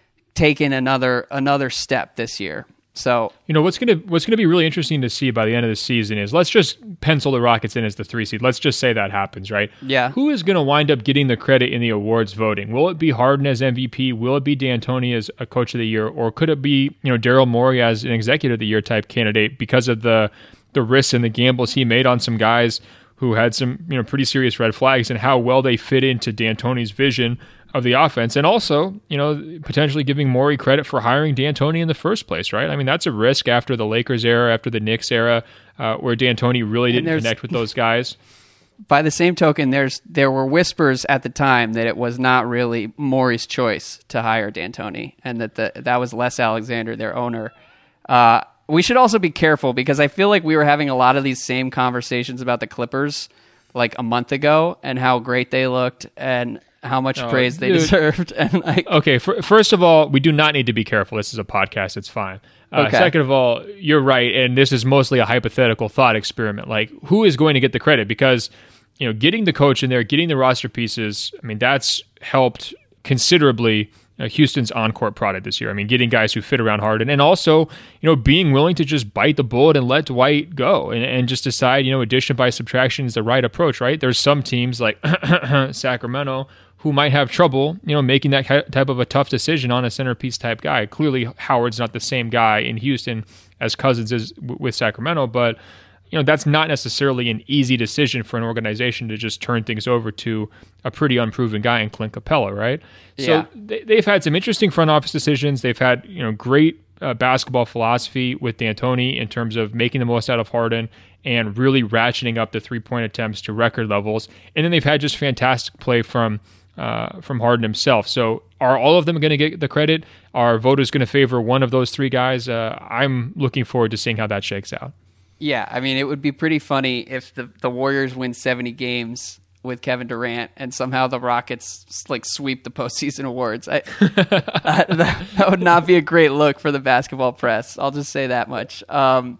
taken another another step this year. So, you know, what's gonna what's gonna be really interesting to see by the end of the season is, let's just pencil the Rockets in as the three seed. Let's just say that happens, right? Yeah. Who is gonna wind up getting the credit in the awards voting? Will it be Harden as M V P? Will it be D'Antoni as a coach of the year, or could it be, you know, Daryl Morey as an executive of the year type candidate because of the the risks and the gambles he made on some guys who had some, you know, pretty serious red flags, and how well they fit into D'Antoni's vision of the offense, and also, you know, potentially giving Morey credit for hiring D'Antoni in the first place, right? I mean, that's a risk after the Lakers era, after the Knicks era, uh, where D'Antoni really didn't connect with those guys. By the same token, there's there were whispers at the time that it was not really Morey's choice to hire D'Antoni, and that the, that was Les Alexander, their owner. Uh, we should also be careful, because I feel like we were having a lot of these same conversations about the Clippers like a month ago, and how great they looked, and how much oh, praise they dude. deserved. And like, okay, for, first of all, we do not need to be careful. This is a podcast. It's fine. Uh, okay. Second of all, you're right, and this is mostly a hypothetical thought experiment. Like, who is going to get the credit? Because, you know, getting the coach in there, getting the roster pieces, I mean, that's helped considerably uh, Houston's on-court product this year. I mean, getting guys who fit around Harden, and also, you know, being willing to just bite the bullet and let Dwight go, and, and just decide, you know, addition by subtraction is the right approach, right? There's some teams like Sacramento who might have trouble, you know, making that type of a tough decision on a centerpiece type guy. Clearly, Howard's not the same guy in Houston as Cousins is w- with Sacramento, but, you know, that's not necessarily an easy decision for an organization to just turn things over to a pretty unproven guy in Clint Capella, right? Yeah. So they, they've had some interesting front office decisions. They've had, you know, great uh, basketball philosophy with D'Antoni in terms of making the most out of Harden and really ratcheting up the three-point attempts to record levels. And then they've had just fantastic play from Uh, from Harden himself. So are all of them going to get the credit? Are voters going to favor one of those three guys? Uh, I'm looking forward to seeing how that shakes out. Yeah, I mean, it would be pretty funny if the, the Warriors win seventy games with Kevin Durant and somehow the Rockets like sweep the postseason awards. I, that, that, that would not be a great look for the basketball press. I'll just say that much. Um,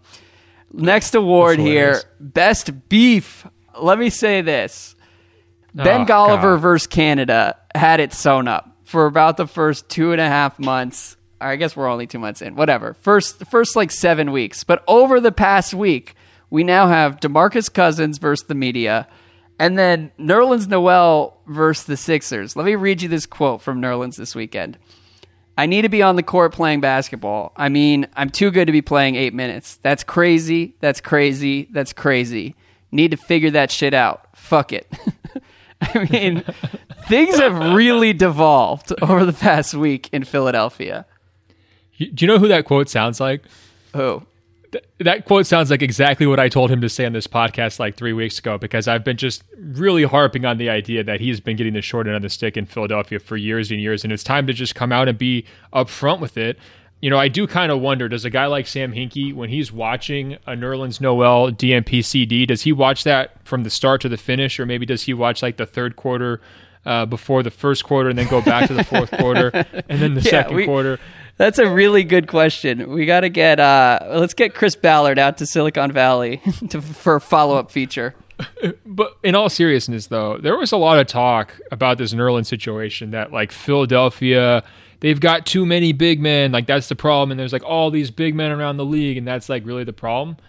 next award here, Best Beef. Let me say this. Ben oh, Golliver God. versus Canada had it sewn up for about the first two and a half months. I guess we're only two months in. Whatever. First, first like seven weeks. But over the past week, we now have DeMarcus Cousins versus the media, and then Nerlens Noel versus the Sixers. Let me read you this quote from Nerlens this weekend. I need to be on the court playing basketball. I mean, I'm too good to be playing eight minutes. That's crazy. That's crazy. That's crazy. Need to figure that shit out. Fuck it. I mean, things have really devolved over the past week in Philadelphia. Do you know who that quote sounds like? Who? Th- that quote sounds like exactly what I told him to say on this podcast like three weeks ago, because I've been just really harping on the idea that he's been getting the short end of the stick in Philadelphia for years and years, and it's time to just come out and be upfront with it. You know, I do kind of wonder, does a guy like Sam Hinkie, when he's watching a Nerlens Noel D M P C D, does he watch that from the start to the finish, or maybe does he watch like the third quarter uh, before the first quarter and then go back to the fourth quarter and then the yeah, second we, quarter? That's a really good question. We got to get, uh, let's get Chris Ballard out to Silicon Valley to, for a follow-up feature. But in all seriousness, though, there was a lot of talk about this Nerlens situation that like Philadelphia, they've got too many big men, like that's the problem, and there's like all these big men around the league, and that's like really the problem.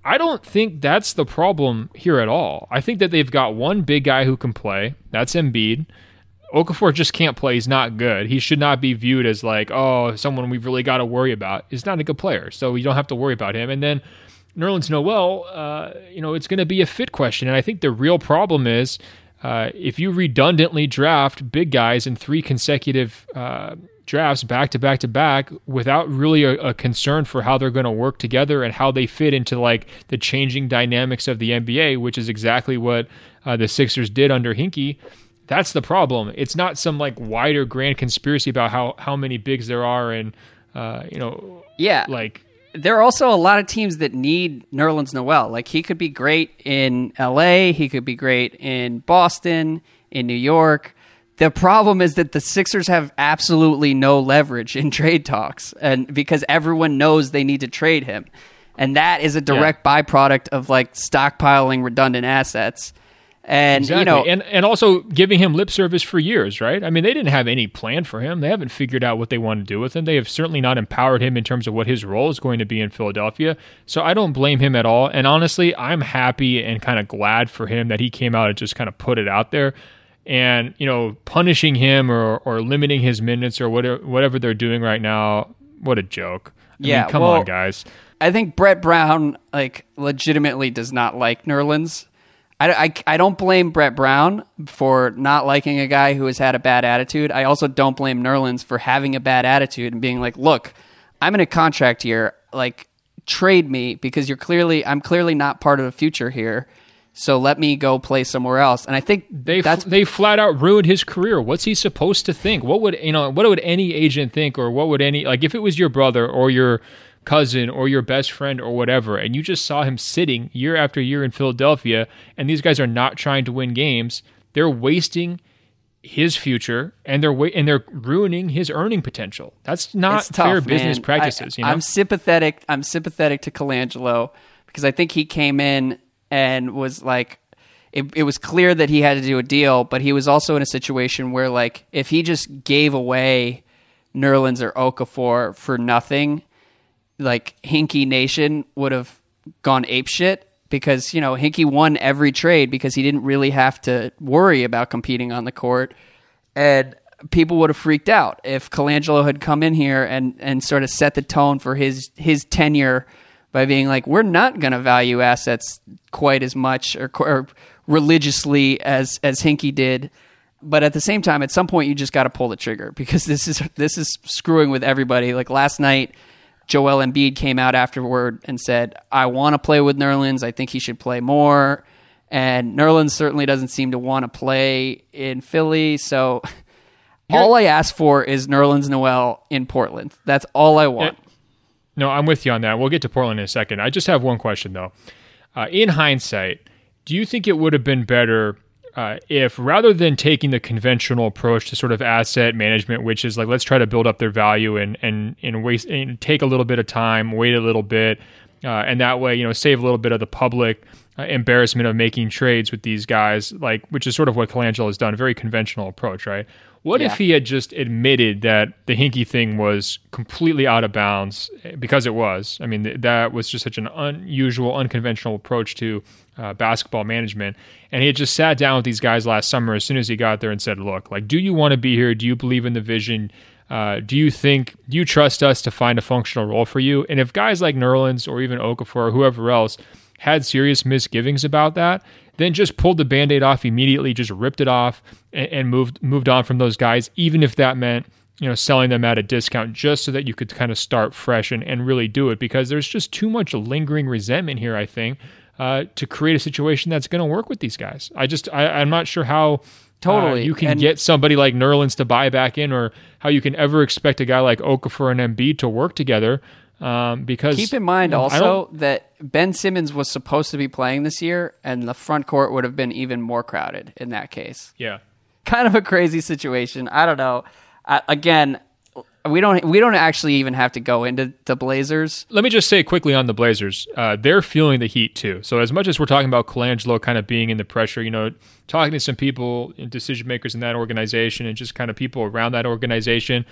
I don't think that's the problem here at all. I think that they've got one big guy who can play. That's Embiid. Okafor just can't play. He's not good. He should not be viewed as like, oh, someone we've really got to worry about. He's not a good player, so you don't have to worry about him. And then Nerlens Noel, uh, you know, it's going to be a fit question. And I think the real problem is uh, if you redundantly draft big guys in three consecutive uh, drafts back to back to back without really a, a concern for how they're going to work together and how they fit into like the changing dynamics of the N B A, which is exactly what uh, the Sixers did under Hinkie. That's the problem. It's not some like wider grand conspiracy about how, how many bigs there are and, uh, you know, yeah, like there are also a lot of teams that need Nerlens Noel. Like he could be great in L A. He could be great in Boston, in New York. The problem is that the Sixers have absolutely no leverage in trade talks, and because everyone knows they need to trade him. And that is a direct yeah. byproduct of like stockpiling redundant assets. And exactly. you know, and and also giving him lip service for years, right? I mean, they didn't have any plan for him. They haven't figured out what they want to do with him. They have certainly not empowered him in terms of what his role is going to be in Philadelphia. So I don't blame him at all. And honestly, I'm happy and kind of glad for him that he came out and just kind of put it out there. And you know, punishing him or or limiting his minutes or whatever whatever they're doing right now, what a joke! I yeah, mean, come well, on, guys. I think Brett Brown like legitimately does not like Nerlens. I, I, I don't blame Brett Brown for not liking a guy who has had a bad attitude. I also don't blame Nerlens for having a bad attitude and being like, look, I'm in a contract here. Like, trade me because you're clearly, I'm clearly not part of the future here. So let me go play somewhere else. And I think they that's they flat out ruined his career. What's he supposed to think? What would you know? What would any agent think, or what would any like if it was your brother or your cousin or your best friend or whatever, and you just saw him sitting year after year in Philadelphia, and these guys are not trying to win games. They're wasting his future, and they're wa- and they're ruining his earning potential. That's not tough, fair business man. practices. I, you know? I'm sympathetic. I'm sympathetic to Colangelo because I think he came in and was like, it, it was clear that he had to do a deal, but he was also in a situation where like if he just gave away Nerlens or Okafor for nothing, like Hinkie Nation would have gone apeshit because, you know, Hinkie won every trade because he didn't really have to worry about competing on the court. And people would have freaked out if Colangelo had come in here and, and sort of set the tone for his, his tenure by being like, we're not going to value assets quite as much or, or religiously as, as Hinkie did. But at the same time, at some point, you just got to pull the trigger because this is, this is screwing with everybody. Like last night, Joel Embiid came out afterward and said, I want to play with Nerlens. I think he should play more. And Nerlens certainly doesn't seem to want to play in Philly. So Here, all I ask for is Nerlens Noel in Portland. That's all I want. It, no, I'm with you on that. We'll get to Portland in a second. I just have one question, though. Uh, in hindsight, do you think it would have been better Uh, if rather than taking the conventional approach to sort of asset management, which is like, let's try to build up their value and, and, and waste and take a little bit of time, wait a little bit, uh, and that way, you know, save a little bit of the public uh, embarrassment of making trades with these guys, like, which is sort of what Colangelo has done, a very conventional approach, right? What yeah. if he had just admitted that the Hinkie thing was completely out of bounds, because it was. I mean, th- that was just such an unusual, unconventional approach to uh, basketball management. And he had just sat down with these guys last summer as soon as he got there and said, look, like, do you want to be here? Do you believe in the vision? Uh, do you think, do you trust us to find a functional role for you? And if guys like Nerlens or even Okafor or whoever else had serious misgivings about that, then just pulled the Band-Aid off immediately, just ripped it off and, and moved moved on from those guys, even if that meant, you know, selling them at a discount just so that you could kind of start fresh and, and really do it, because there's just too much lingering resentment here, I think, uh, to create a situation that's going to work with these guys. I just, I, I'm not sure how totally uh, you can and- get somebody like Nerlens to buy back in, or how you can ever expect a guy like Okafor and Embiid to work together. Um, because keep in mind you know, also that Ben Simmons was supposed to be playing this year, and the front court would have been even more crowded in that case. Yeah, kind of a crazy situation. I don't know. I, again, we don't we don't actually even have to go into the Blazers. Let me just say quickly on the Blazers, uh, they're feeling the heat too. So as much as we're talking about Colangelo kind of being in the pressure, you know, talking to some people, decision makers in that organization, and just kind of people around that organization.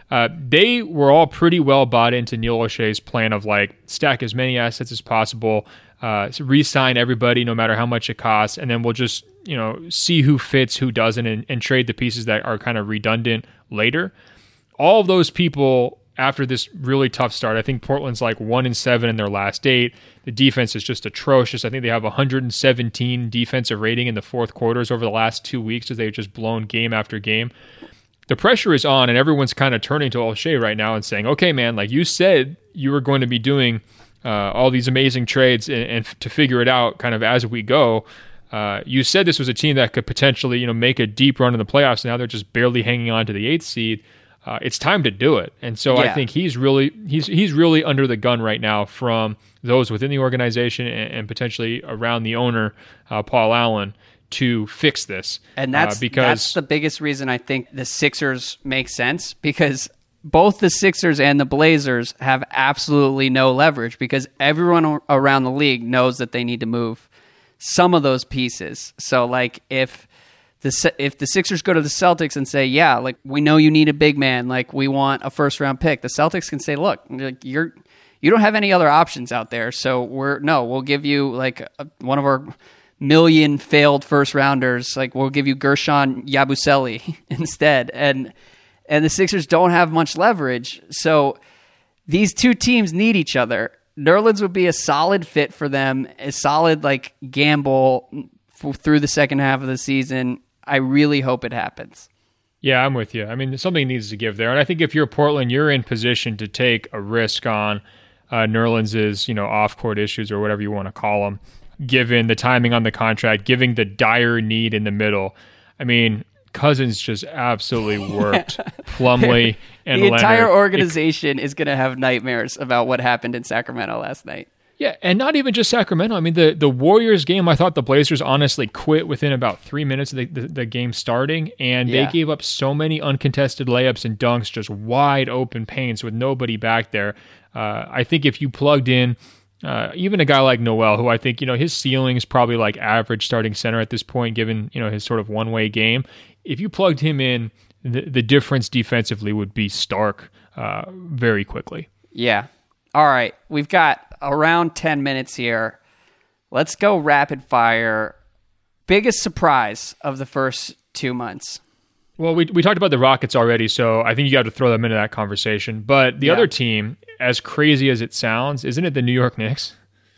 Uh, they were all pretty well bought into Neil O'Shea's plan of like stack as many assets as possible, uh, re-sign everybody no matter how much it costs, and then we'll just you know see who fits, who doesn't, and, and trade the pieces that are kind of redundant later. All of those people, after this really tough start, I think Portland's like one and seven in their last eight. The defense is just atrocious. I think they have one hundred seventeen defensive rating in the fourth quarters over the last two weeks as they've just blown game after game. The pressure is on, and everyone's kind of turning to O'Shea right now and saying, okay, man, like you said you were going to be doing uh, all these amazing trades and, and f- to figure it out kind of as we go. Uh, you said this was a team that could potentially, you know, make a deep run in the playoffs. Now they're just barely hanging on to the eighth seed. Uh, it's time to do it. And so yeah. I think he's really he's he's really under the gun right now from those within the organization and, and potentially around the owner, uh, Paul Allen, to fix this. And that's uh, because that's the biggest reason I think the Sixers make sense, because both the Sixers and the Blazers have absolutely no leverage because everyone around the league knows that they need to move some of those pieces. So like if the if the Sixers go to the Celtics and say, yeah, like we know you need a big man, like we want a first round pick, the Celtics can say, look, you're you don't have any other options out there, so we're no, we'll give you like a, one of our million failed first rounders, like we'll give you Gershon Yabusele instead. And and the Sixers don't have much leverage. So these two teams need each other. Nerlens would be a solid fit for them, a solid like gamble f- through the second half of the season. I really hope it happens. Yeah, I'm with you. I mean, something needs to give there. And I think if you're Portland, you're in position to take a risk on uh, Nerlens's, you know, off-court issues or whatever you want to call them, given the timing on the contract, given the dire need in the middle. I mean, Cousins just absolutely worked Plumlee and the entire Leonard. organization it, is going to have nightmares about what happened in Sacramento last night. Yeah, and not even just Sacramento. I mean, the, the Warriors game, I thought the Blazers honestly quit within about three minutes of the, the, the game starting, and yeah. they gave up so many uncontested layups and dunks, just wide open paints with nobody back there. Uh, I think if you plugged in Uh, even a guy like Noel, who I think, you know, his ceiling is probably like average starting center at this point, given, you know, his sort of one-way game. If you plugged him in, the, the difference defensively would be stark uh, very quickly. Yeah. All right. We've got around ten minutes here. Let's go rapid fire. Biggest surprise of the first two months? Well, we we talked about the Rockets already, so I think you got to throw them into that conversation. But the yeah. other team, as crazy as it sounds, isn't it the New York Knicks?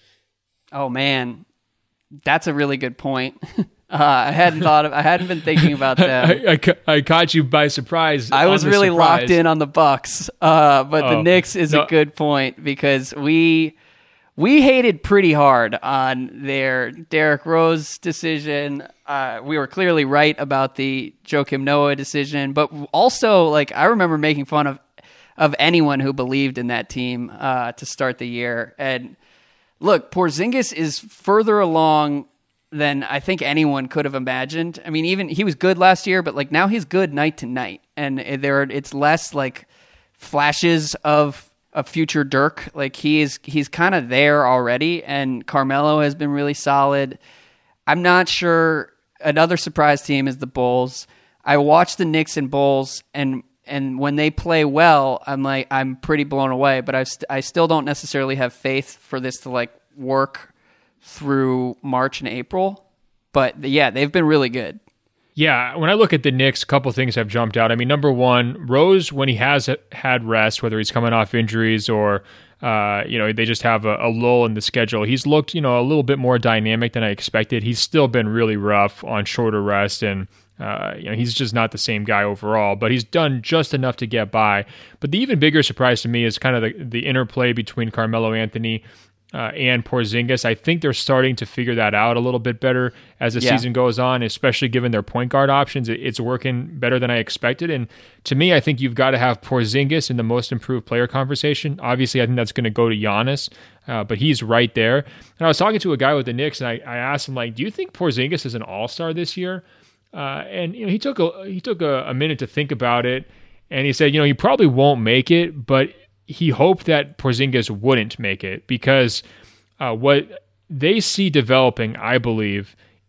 Oh man, that's a really good point. uh, I hadn't thought of. I hadn't been thinking about that. I, I, I caught you by surprise. I was really surprise. locked in on the Bucks, uh, but oh, the Knicks is no. a good point because we we hated pretty hard on their Derrick Rose decision. Uh, we were clearly right about the Joakim Noah decision, but also, like, I remember making fun of of anyone who believed in that team uh, to start the year. And look, Porzingis is further along than I think anyone could have imagined. I mean, even he was good last year, but like now he's good night to night, and there it's less like flashes of a future Dirk. Like he is, he's kind of there already, and Carmelo has been really solid. I'm not sure. Another surprise team is the Bulls. I watch the Knicks and Bulls, and and when they play well, I'm like I'm pretty blown away. But I st- I still don't necessarily have faith for this to like work through March and April. But yeah, they've been really good. Yeah, when I look at the Knicks, a couple things have jumped out. I mean, number one, Rose, when he has had rest, whether he's coming off injuries or uh, you know they just have a, a lull in the schedule, he's looked you know a little bit more dynamic than I expected. He's still been really rough on shorter rest, and uh, you know he's just not the same guy overall. But he's done just enough to get by. But the even bigger surprise to me is kind of the, the interplay between Carmelo Anthony Uh, and Porzingis. I think they're starting to figure that out a little bit better as the yeah. season goes on, especially given their point guard options. It, it's working better than I expected. And to me, I think you've got to have Porzingis in the most improved player conversation. Obviously, I think that's going to go to Giannis, uh, but he's right there. And I was talking to a guy with the Knicks, and I, I asked him, like, do you think Porzingis is an all-star this year? Uh, and you know, he took a he took a, a minute to think about it, and he said, you know, he probably won't make it, but he hoped that Porzingis wouldn't make it because uh, what they see developing, I believe,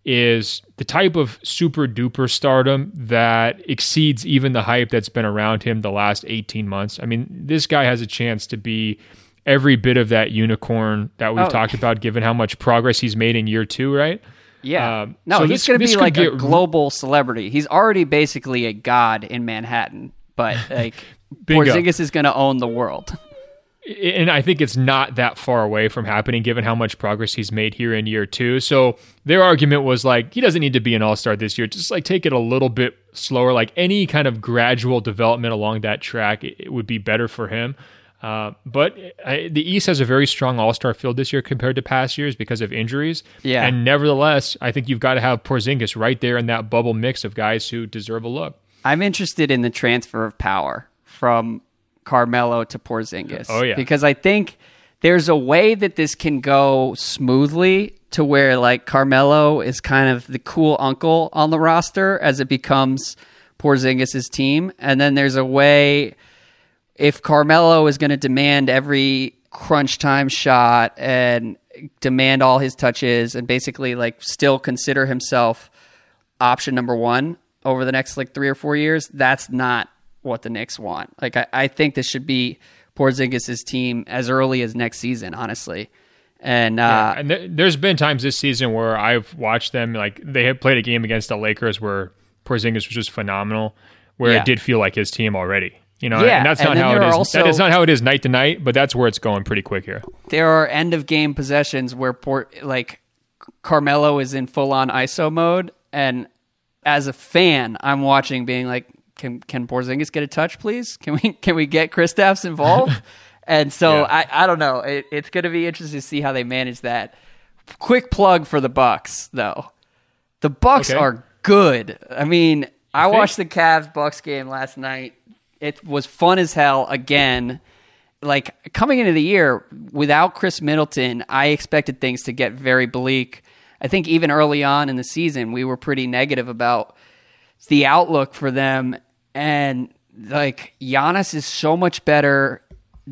is the type of super duper stardom that exceeds even the hype that's been around him the last eighteen months. I mean, this guy has a chance to be every bit of that unicorn that we've Oh. talked about, given how much progress he's made in year two, right? Yeah. Um, no, so he's this- going to this be could like a get- global celebrity. He's already basically a god in Manhattan, but like Bingo. Porzingis is going to own the world. And I think it's not that far away from happening given how much progress he's made here in year two. So their argument was like, he doesn't need to be an all-star this year. Just like take it a little bit slower. Like any kind of gradual development along that track, it, it would be better for him. Uh, but I, the East has a very strong all-star field this year compared to past years because of injuries. Yeah. And nevertheless, I think you've got to have Porzingis right there in that bubble mix of guys who deserve a look. I'm interested in the transfer of power from Carmelo to Porzingis. Oh, yeah. Because I think there's a way that this can go smoothly to where like Carmelo is kind of the cool uncle on the roster as it becomes Porzingis' team. And then there's a way if Carmelo is going to demand every crunch time shot and demand all his touches and basically like still consider himself option number one over the next like three or four years, that's not what the Knicks want. Like I, I think this should be Porzingis' team as early as next season, honestly. And uh, Yeah, and th- there's been times this season where I've watched them, like they had played a game against the Lakers where Porzingis was just phenomenal, where Yeah. it did feel like his team already. You know, Yeah, and that's and not then how it there is. are also- that is not how it is night to night, but that's where it's going pretty quick here. there are end of game possessions where Port, like Carmelo is in full on I S O mode, and as a fan, I'm watching, being like, "Can can Porzingis get a touch, please? Can we can we get Kristaps involved?" And so Yeah. I I don't know. It, it's going to be interesting to see how they manage that. Quick plug for the Bucks, though. The Bucks Okay. are good. I mean, I think? watched the Cavs Bucks game last night. It was fun as hell again. Like coming into the year without Chris Middleton, I expected things to get very bleak. I think even early on in the season, we were pretty negative about the outlook for them. And like Giannis is so much better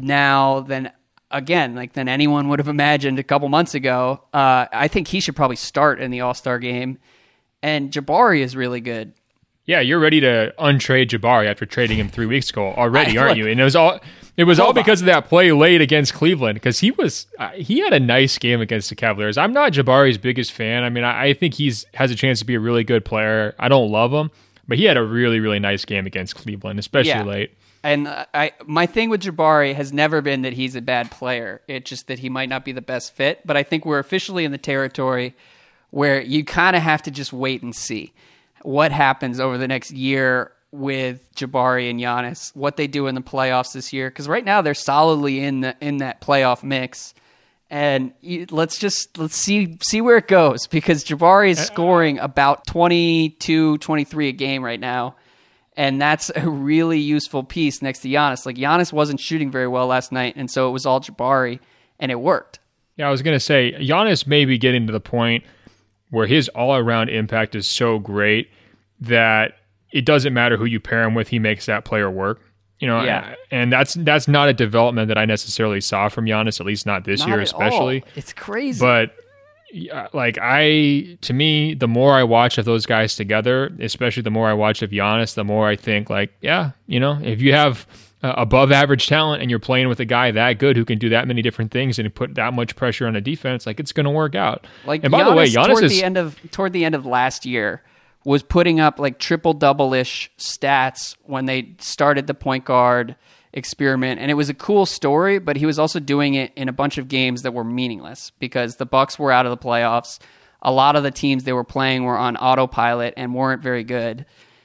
now than again, like than anyone would have imagined a couple months ago. Uh, I think he should probably start in the All-Star game. And Jabari is really good. Yeah, you're ready to untrade Jabari after trading him three weeks ago already, I- aren't look, you? And it was all it was all hold on. because of that play late against Cleveland, because he was uh, he had a nice game against the Cavaliers. I'm not Jabari's biggest fan. I mean, I, I think he's has a chance to be a really good player. I don't love him, but he had a really really nice game against Cleveland, especially Yeah. late. And I, my thing with Jabari has never been that he's a bad player. It's just that he might not be the best fit. But I think we're officially in the territory where you kind of have to just wait and see what happens over the next year with Jabari and Giannis, what they do in the playoffs this year. Because right now they're solidly in the in that playoff mix. And you, let's just let's see see where it goes, because Jabari is scoring about twenty-two, twenty-three a game right now. And that's a really useful piece next to Giannis. Like Giannis wasn't shooting very well last night, and so it was all Jabari, and it worked. Yeah, I was gonna say Giannis may be getting to the point where his all-around impact is so great that it doesn't matter who you pair him with, he makes that player work. You know, Yeah. and that's that's not a development that I necessarily saw from Giannis, at least not this Not year, at especially. all. It's crazy. But yeah, like I, to me, the more I watch of those guys together, especially the more I watch of Giannis, the more I think like, yeah, you know, if you have uh, above average talent and you're playing with a guy that good who can do that many different things and put that much pressure on a defense, like it's going to work out. Like and by Giannis, the way, Giannis toward is the end of toward the end of last year was putting up like triple double ish stats when they started the point guard experiment, and it was a cool story. But he was also doing it in a bunch of games that were meaningless because the Bucks were out of the playoffs. A lot of the teams they were playing were on autopilot and weren't very good.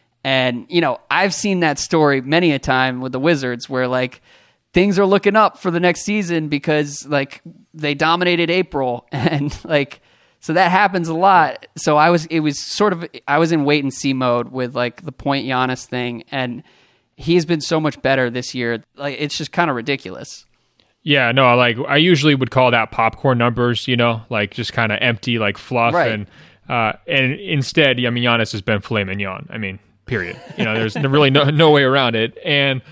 And you know, I've seen that story many a time with the Wizards, where like things are looking up for the next season because like they dominated April and like. So that happens a lot. So I was, it was sort of, I was in wait and see mode with like the point Giannis thing, and he's been so much better this year. Like it's just kind of ridiculous. Yeah, no, like I usually would call that popcorn numbers, you know, like just kind of empty, like fluff, Right. and uh, and instead, I mean, Giannis has been filet mignon. I mean, period. You know, there's really no no way around it. And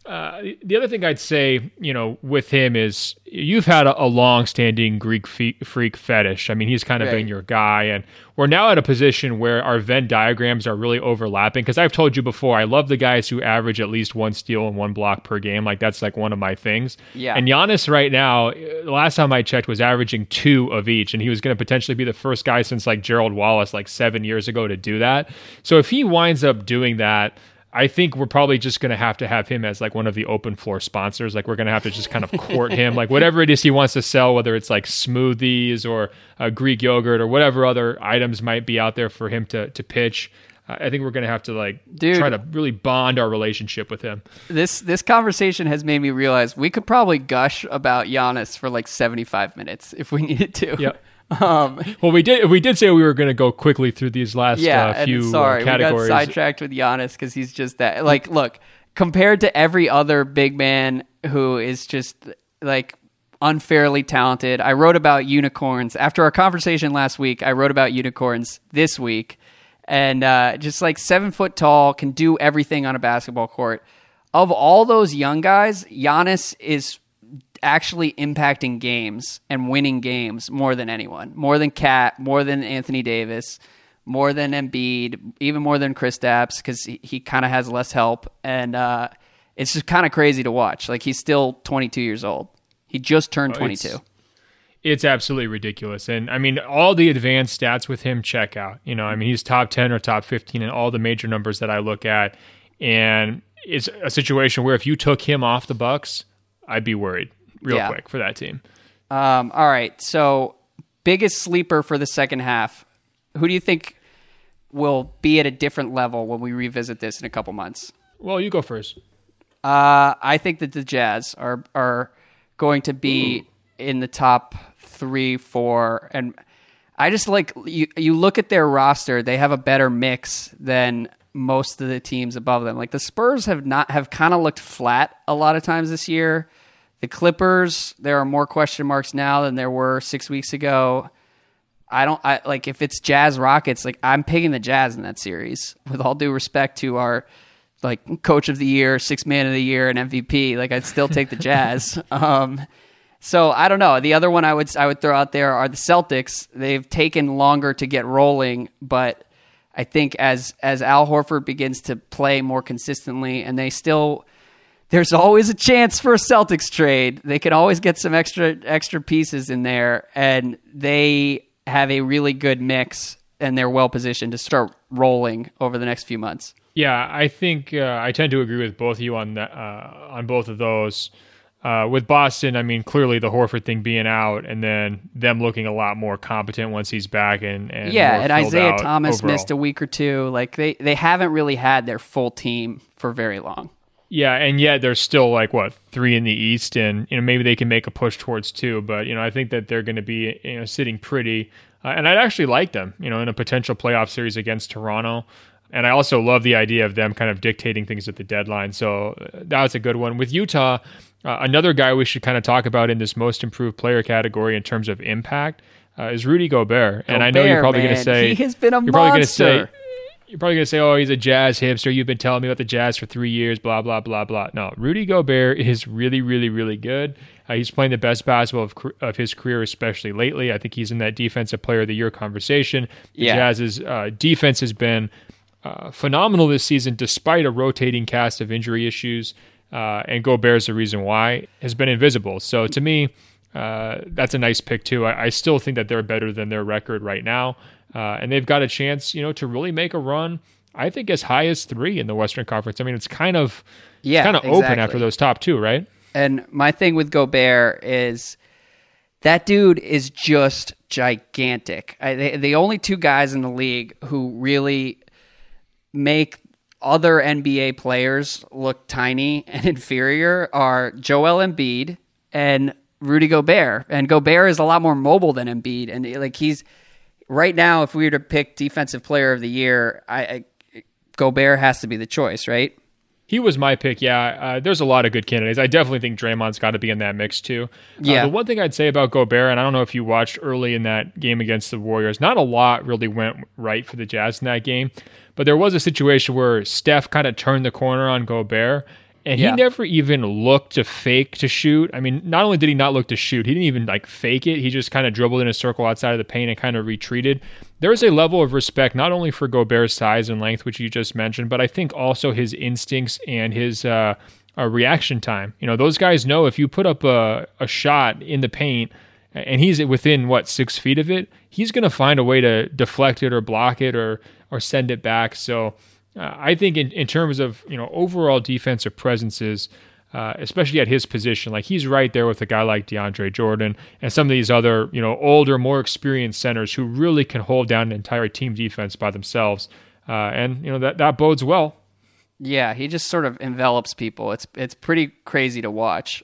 Uh, the other thing I'd say, you know, with him is you've had a, a long-standing Greek fe- freak fetish. I mean, he's kind of right. been your guy, and we're now at a position where our Venn diagrams are really overlapping. Because I've told you before, I love the guys who average at least one steal and one block per game. Like that's like one of my things. Yeah. And Giannis right now, the last time I checked, was averaging two of each, and he was going to potentially be the first guy since like Gerald Wallace, like seven years ago, to do that. So if he winds up doing that, I think we're probably just going to have to have him as like one of the open floor sponsors. Like we're going to have to just kind of court him, like whatever it is he wants to sell, whether it's like smoothies or uh, Greek yogurt or whatever other items might be out there for him to to pitch. Uh, I think we're going to have to like Dude, try to really bond our relationship with him. This this conversation has made me realize we could probably gush about Giannis for like seventy-five minutes if we needed to. Yep. Um, well, we did we did say we were going to go quickly through these last yeah, uh, few and sorry, uh, categories. we got sidetracked with Giannis because he's just that. Like, look, compared to every other big man who is just like unfairly talented, I wrote about unicorns after our conversation last week. I wrote about unicorns this week, and uh, just like seven foot tall, can do everything on a basketball court. Of all those young guys, Giannis is actually impacting games and winning games more than anyone, more than Kat, more than Anthony Davis, more than Embiid, even more than Kristaps, because he, he kind of has less help. And uh, it's just kind of crazy to watch. Like, he's still twenty-two years old. He just turned Oh, twenty-two. It's, it's absolutely ridiculous. And I mean, all the advanced stats with him check out. You know, I mean, he's top ten or top fifteen in all the major numbers that I look at. And it's a situation where if you took him off the Bucks, I'd be worried real Yeah. quick for that team. Um, all right. So, biggest sleeper for the second half. Who do you think will be at a different level when we revisit this in a couple months? Well, you go first. Uh, I think that the Jazz are are going to be Ooh. in the top three, four, and I just like you. You look at their roster; they have a better mix than most of the teams above them. Like the Spurs have not have kind of looked flat a lot of times this year. The Clippers, there are more question marks now than there were six weeks ago. I don't I like if it's Jazz Rockets, like I'm picking the Jazz in that series. With all due respect to our like coach of the year, sixth man of the year, and M V P, like I'd still take the Jazz. um, so I don't know. The other one I would I would throw out there are the Celtics. They've taken longer to get rolling, but I think as as Al Horford begins to play more consistently, and they still. There's always a chance for a Celtics trade. They can always get some extra extra pieces in there, and they have a really good mix, and they're well positioned to start rolling over the next few months. Yeah, I think uh, I tend to agree with both of you on that, uh, on both of those. Uh, with Boston, I mean, clearly the Horford thing being out, and then them looking a lot more competent once he's back, and, and yeah, more and filled Isaiah out Thomas overall. missed a week or two. Like they they haven't really had their full team for very long. Yeah, and yet there's still like what three in the East, and you know maybe they can make a push towards two. But you know I think that they're going to be you know sitting pretty, uh, and I'd actually like them you know in a potential playoff series against Toronto. And I also love the idea of them kind of dictating things at the deadline. So uh, that was a good one with Utah. Uh, another guy we should kind of talk about in this most improved player category in terms of impact uh, is Rudy Gobert. And Gobert, I know you're probably going to man. say he has been a you're probably going to monster. say. You're probably going to say, oh, he's a Jazz hipster. You've been telling me about the Jazz for three years, blah, blah, blah, blah. No, Rudy Gobert is really, really, really good. Uh, he's playing the best basketball of, of his career, especially lately. I think he's in that Defensive Player of the Year conversation. The yeah. Jazz's uh, defense has been uh, phenomenal this season, despite a rotating cast of injury issues. Uh, and Gobert's the reason why, has been invisible. So to me, uh, that's a nice pick, too. I, I still think that they're better than their record right now. Uh, and they've got a chance, you know, to really make a run. I think as high as three in the Western Conference. I mean, it's kind of, yeah, it's kind of exactly. open after those top two, right? And my thing with Gobert is that dude is just gigantic. I, they, the only two guys in the league who really make other N B A players look tiny and inferior are Joel Embiid and Rudy Gobert. And Gobert is a lot more mobile than Embiid, and like he's. Right now, if we were to pick Defensive Player of the Year, I, I Gobert has to be the choice, right? He was my pick, yeah. Uh, there's a lot of good candidates. I definitely think Draymond's got to be in that mix, too. Yeah. Uh, the one thing I'd say about Gobert, and I don't know if you watched early in that game against the Warriors, not a lot really went right for the Jazz in that game, but there was a situation where Steph kind of turned the corner on Gobert, And Yeah. he never even looked to fake to shoot. I mean, not only did he not look to shoot, he didn't even like fake it. He just kind of dribbled in a circle outside of the paint and kind of retreated. There is a level of respect, not only for Gobert's size and length, which you just mentioned, but I think also his instincts and his uh, uh, reaction time. You know, those guys know if you put up a, a shot in the paint and he's within, what, six feet of it, he's going to find a way to deflect it or block it or or send it back. So uh, I think in, in terms of, you know, overall defensive presences, uh, especially at his position, like he's right there with a guy like DeAndre Jordan and some of these other, you know, older, more experienced centers who really can hold down an entire team defense by themselves. Uh, and, you know, that, that bodes well. Yeah, he just sort of envelops people. It's it's pretty crazy to watch.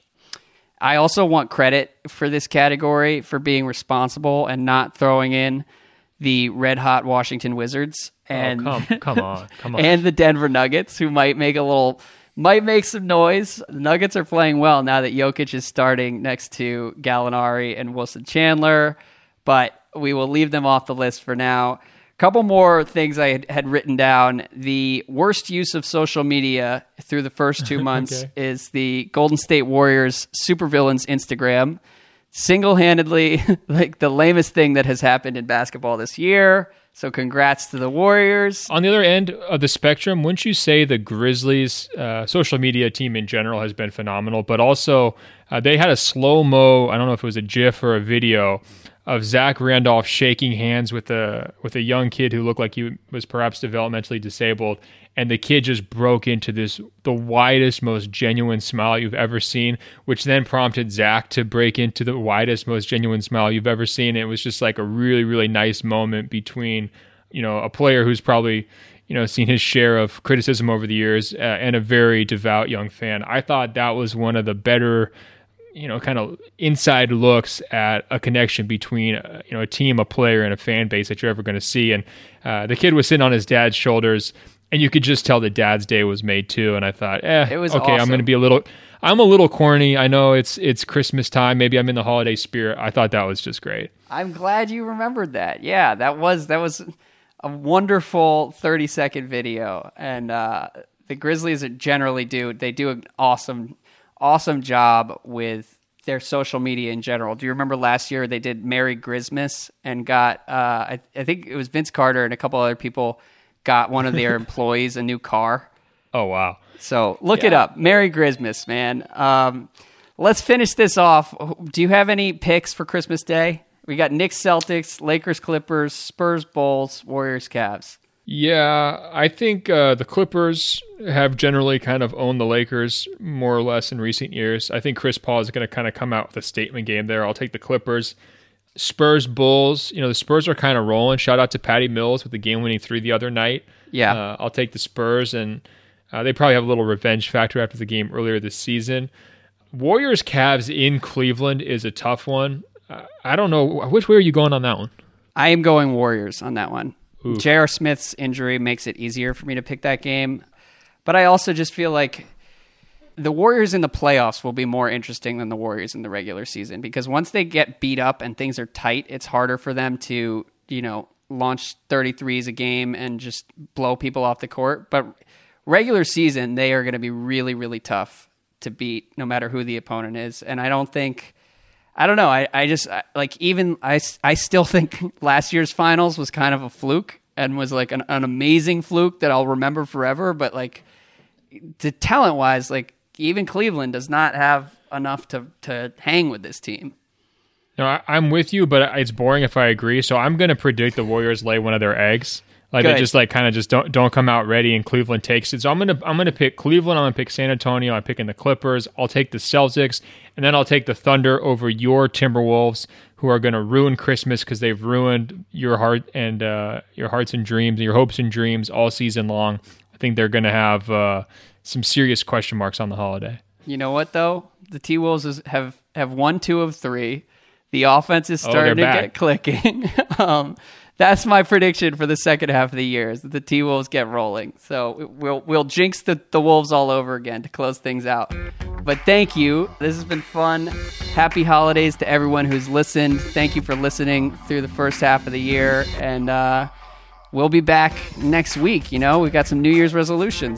I also want credit for this category for being responsible and not throwing in the red-hot Washington Wizards and oh, come, come on, come on. and the Denver Nuggets, who might make a little, might make some noise. The Nuggets are playing well now that Jokic is starting next to Gallinari and Wilson Chandler, but we will leave them off the list for now. Couple more things I had, had written down. The worst use of social media through the first two months okay. is the Golden State Warriors supervillains Instagram. Single-handedly, like the lamest thing that has happened in basketball this year. So congrats to the Warriors. On the other end of the spectrum, wouldn't you say the Grizzlies uh, social media team in general has been phenomenal, but also uh, they had a slow-mo, I don't know if it was a GIF or a video, of Zach Randolph shaking hands with a with a young kid who looked like he was perhaps developmentally disabled, and the kid just broke into this the widest, most genuine smile you've ever seen, which then prompted Zach to break into the widest, most genuine smile you've ever seen. It was just like a really, really nice moment between, you know, a player who's probably, you know, seen his share of criticism over the years uh, and a very devout young fan. I thought that was one of the better, you know, kind of inside looks at a connection between, uh, you know, a team, a player, and a fan base that you're ever going to see. And uh, the kid was sitting on his dad's shoulders, and you could just tell that Dad's Day was made too. And I thought, eh, It was okay, awesome. I'm going to be a little, I'm a little corny. I know it's it's Christmas time. Maybe I'm in the holiday spirit. I thought that was just great. I'm glad you remembered that. Yeah, that was that was a wonderful thirty second video, and uh, the Grizzlies generally do they do an awesome awesome job with their social media in general. Do you remember last year they did Merry Grizmas and got uh, I, I think it was Vince Carter and a couple other people got one of their employees a new car. Oh wow! So look Yeah. it up. Merry Grizmas, man. Um, let's finish this off. Do you have any picks for Christmas Day? We got Knicks, Celtics, Lakers, Clippers, Spurs, Bulls, Warriors, Cavs. Yeah, I think uh, the Clippers have generally kind of owned the Lakers more or less in recent years. I think Chris Paul is going to kind of come out with a statement game there. I'll take the Clippers. Spurs, Bulls. You know, the Spurs are kind of rolling. Shout out to Patty Mills with the game-winning three the other night. Yeah. Uh, I'll take the Spurs, and uh, they probably have a little revenge factor after the game earlier this season. Warriors, Cavs in Cleveland is a tough one. Uh, I don't know. Which way are you going on that one? I am going Warriors on that one. Oof. J R. Smith's injury makes it easier for me to pick that game. But I also just feel like the Warriors in the playoffs will be more interesting than the Warriors in the regular season, because once they get beat up and things are tight, it's harder for them to, you know, launch thirty-threes a game and just blow people off the court. But regular season, they are going to be really, really tough to beat no matter who the opponent is. And I don't think... I don't know. I, I just, I, like, even, I, I still think last year's finals was kind of a fluke and was, like, an, an amazing fluke that I'll remember forever. But, like, the talent-wise, like, even Cleveland does not have enough to, to hang with this team. No, I, I'm with you, but it's boring if I agree. So I'm going to predict the Warriors lay one of their eggs. Like Good. they just like kind of just don't don't come out ready, and Cleveland takes it. So I'm gonna I'm gonna pick Cleveland. I'm gonna pick San Antonio. I'm picking the Clippers. I'll take the Celtics, and then I'll take the Thunder over your Timberwolves, who are gonna ruin Christmas because they've ruined your heart and uh, your hearts and dreams, your hopes and dreams all season long. I think they're gonna have uh, some serious question marks on the holiday. You know what, though? The T-Wolves is, have, have won two of three. The offense is Oh, starting to they're get clicking. um, that's my prediction for the second half of the year, is that the T-Wolves get rolling. So we'll we'll jinx the, the Wolves all over again to close things out. But thank you. This has been fun. Happy holidays to everyone who's listened. Thank you for listening through the first half of the year. And uh, we'll be back next week. You know, we've got some New Year's resolutions.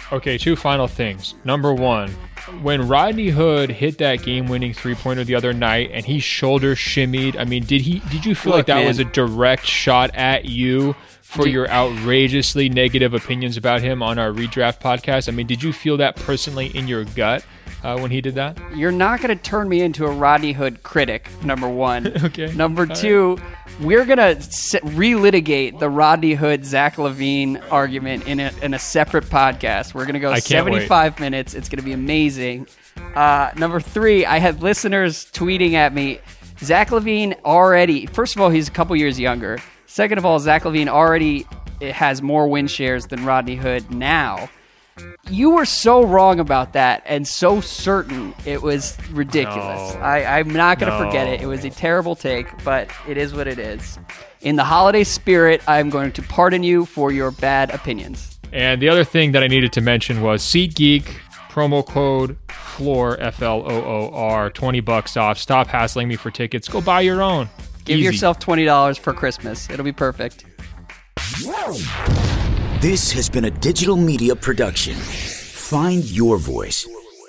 Okay, two final things. Number one, when Rodney Hood hit that game-winning three-pointer the other night and he shoulder shimmied, I mean, did he? Did you feel Look, like that man. was a direct shot at you for Did- your outrageously negative opinions about him on our redraft podcast? I mean, did you feel that personally in your gut uh, when he did that? You're not going to turn me into a Rodney Hood critic, number one. Okay. Number All two, we're going to s- relitigate the Rodney Hood, Zach LaVine argument in a, in a separate podcast. We're going to go I can't seventy-five minutes. It's going to be amazing. Uh, number three, I had listeners tweeting at me, Zach LaVine already, first of all, he's a couple years younger. Second of all, Zach LaVine already has more win shares than Rodney Hood now. You were so wrong about that and so certain it was ridiculous. No. I, I'm not going to No. forget it. It was a terrible take, but it is what it is. In the holiday spirit, I'm going to pardon you for your bad opinions. And the other thing that I needed to mention was SeatGeek, promo code FLOOR, F L O O R, twenty bucks off. Stop hassling me for tickets. Go buy your own. Give Easy. yourself twenty dollars for Christmas. It'll be perfect. This has been a digital media production. Find your voice.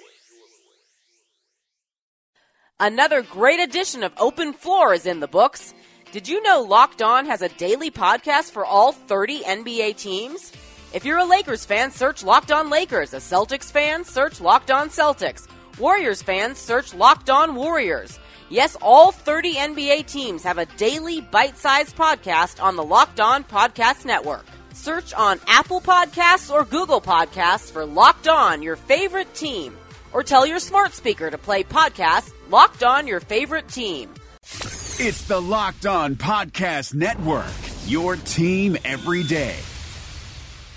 Another great edition of Open Floor is in the books. Did you know Locked On has a daily podcast for all thirty N B A teams? If you're a Lakers fan, search Locked On Lakers. A Celtics fan, search Locked On Celtics. Warriors fans, search Locked On Warriors. Yes, all thirty N B A teams have a daily bite-sized podcast on the Locked On Podcast Network. Search on Apple Podcasts or Google Podcasts for Locked On, your favorite team. Or tell your smart speaker to play podcast Locked On, your favorite team. It's the Locked On Podcast Network, your team every day.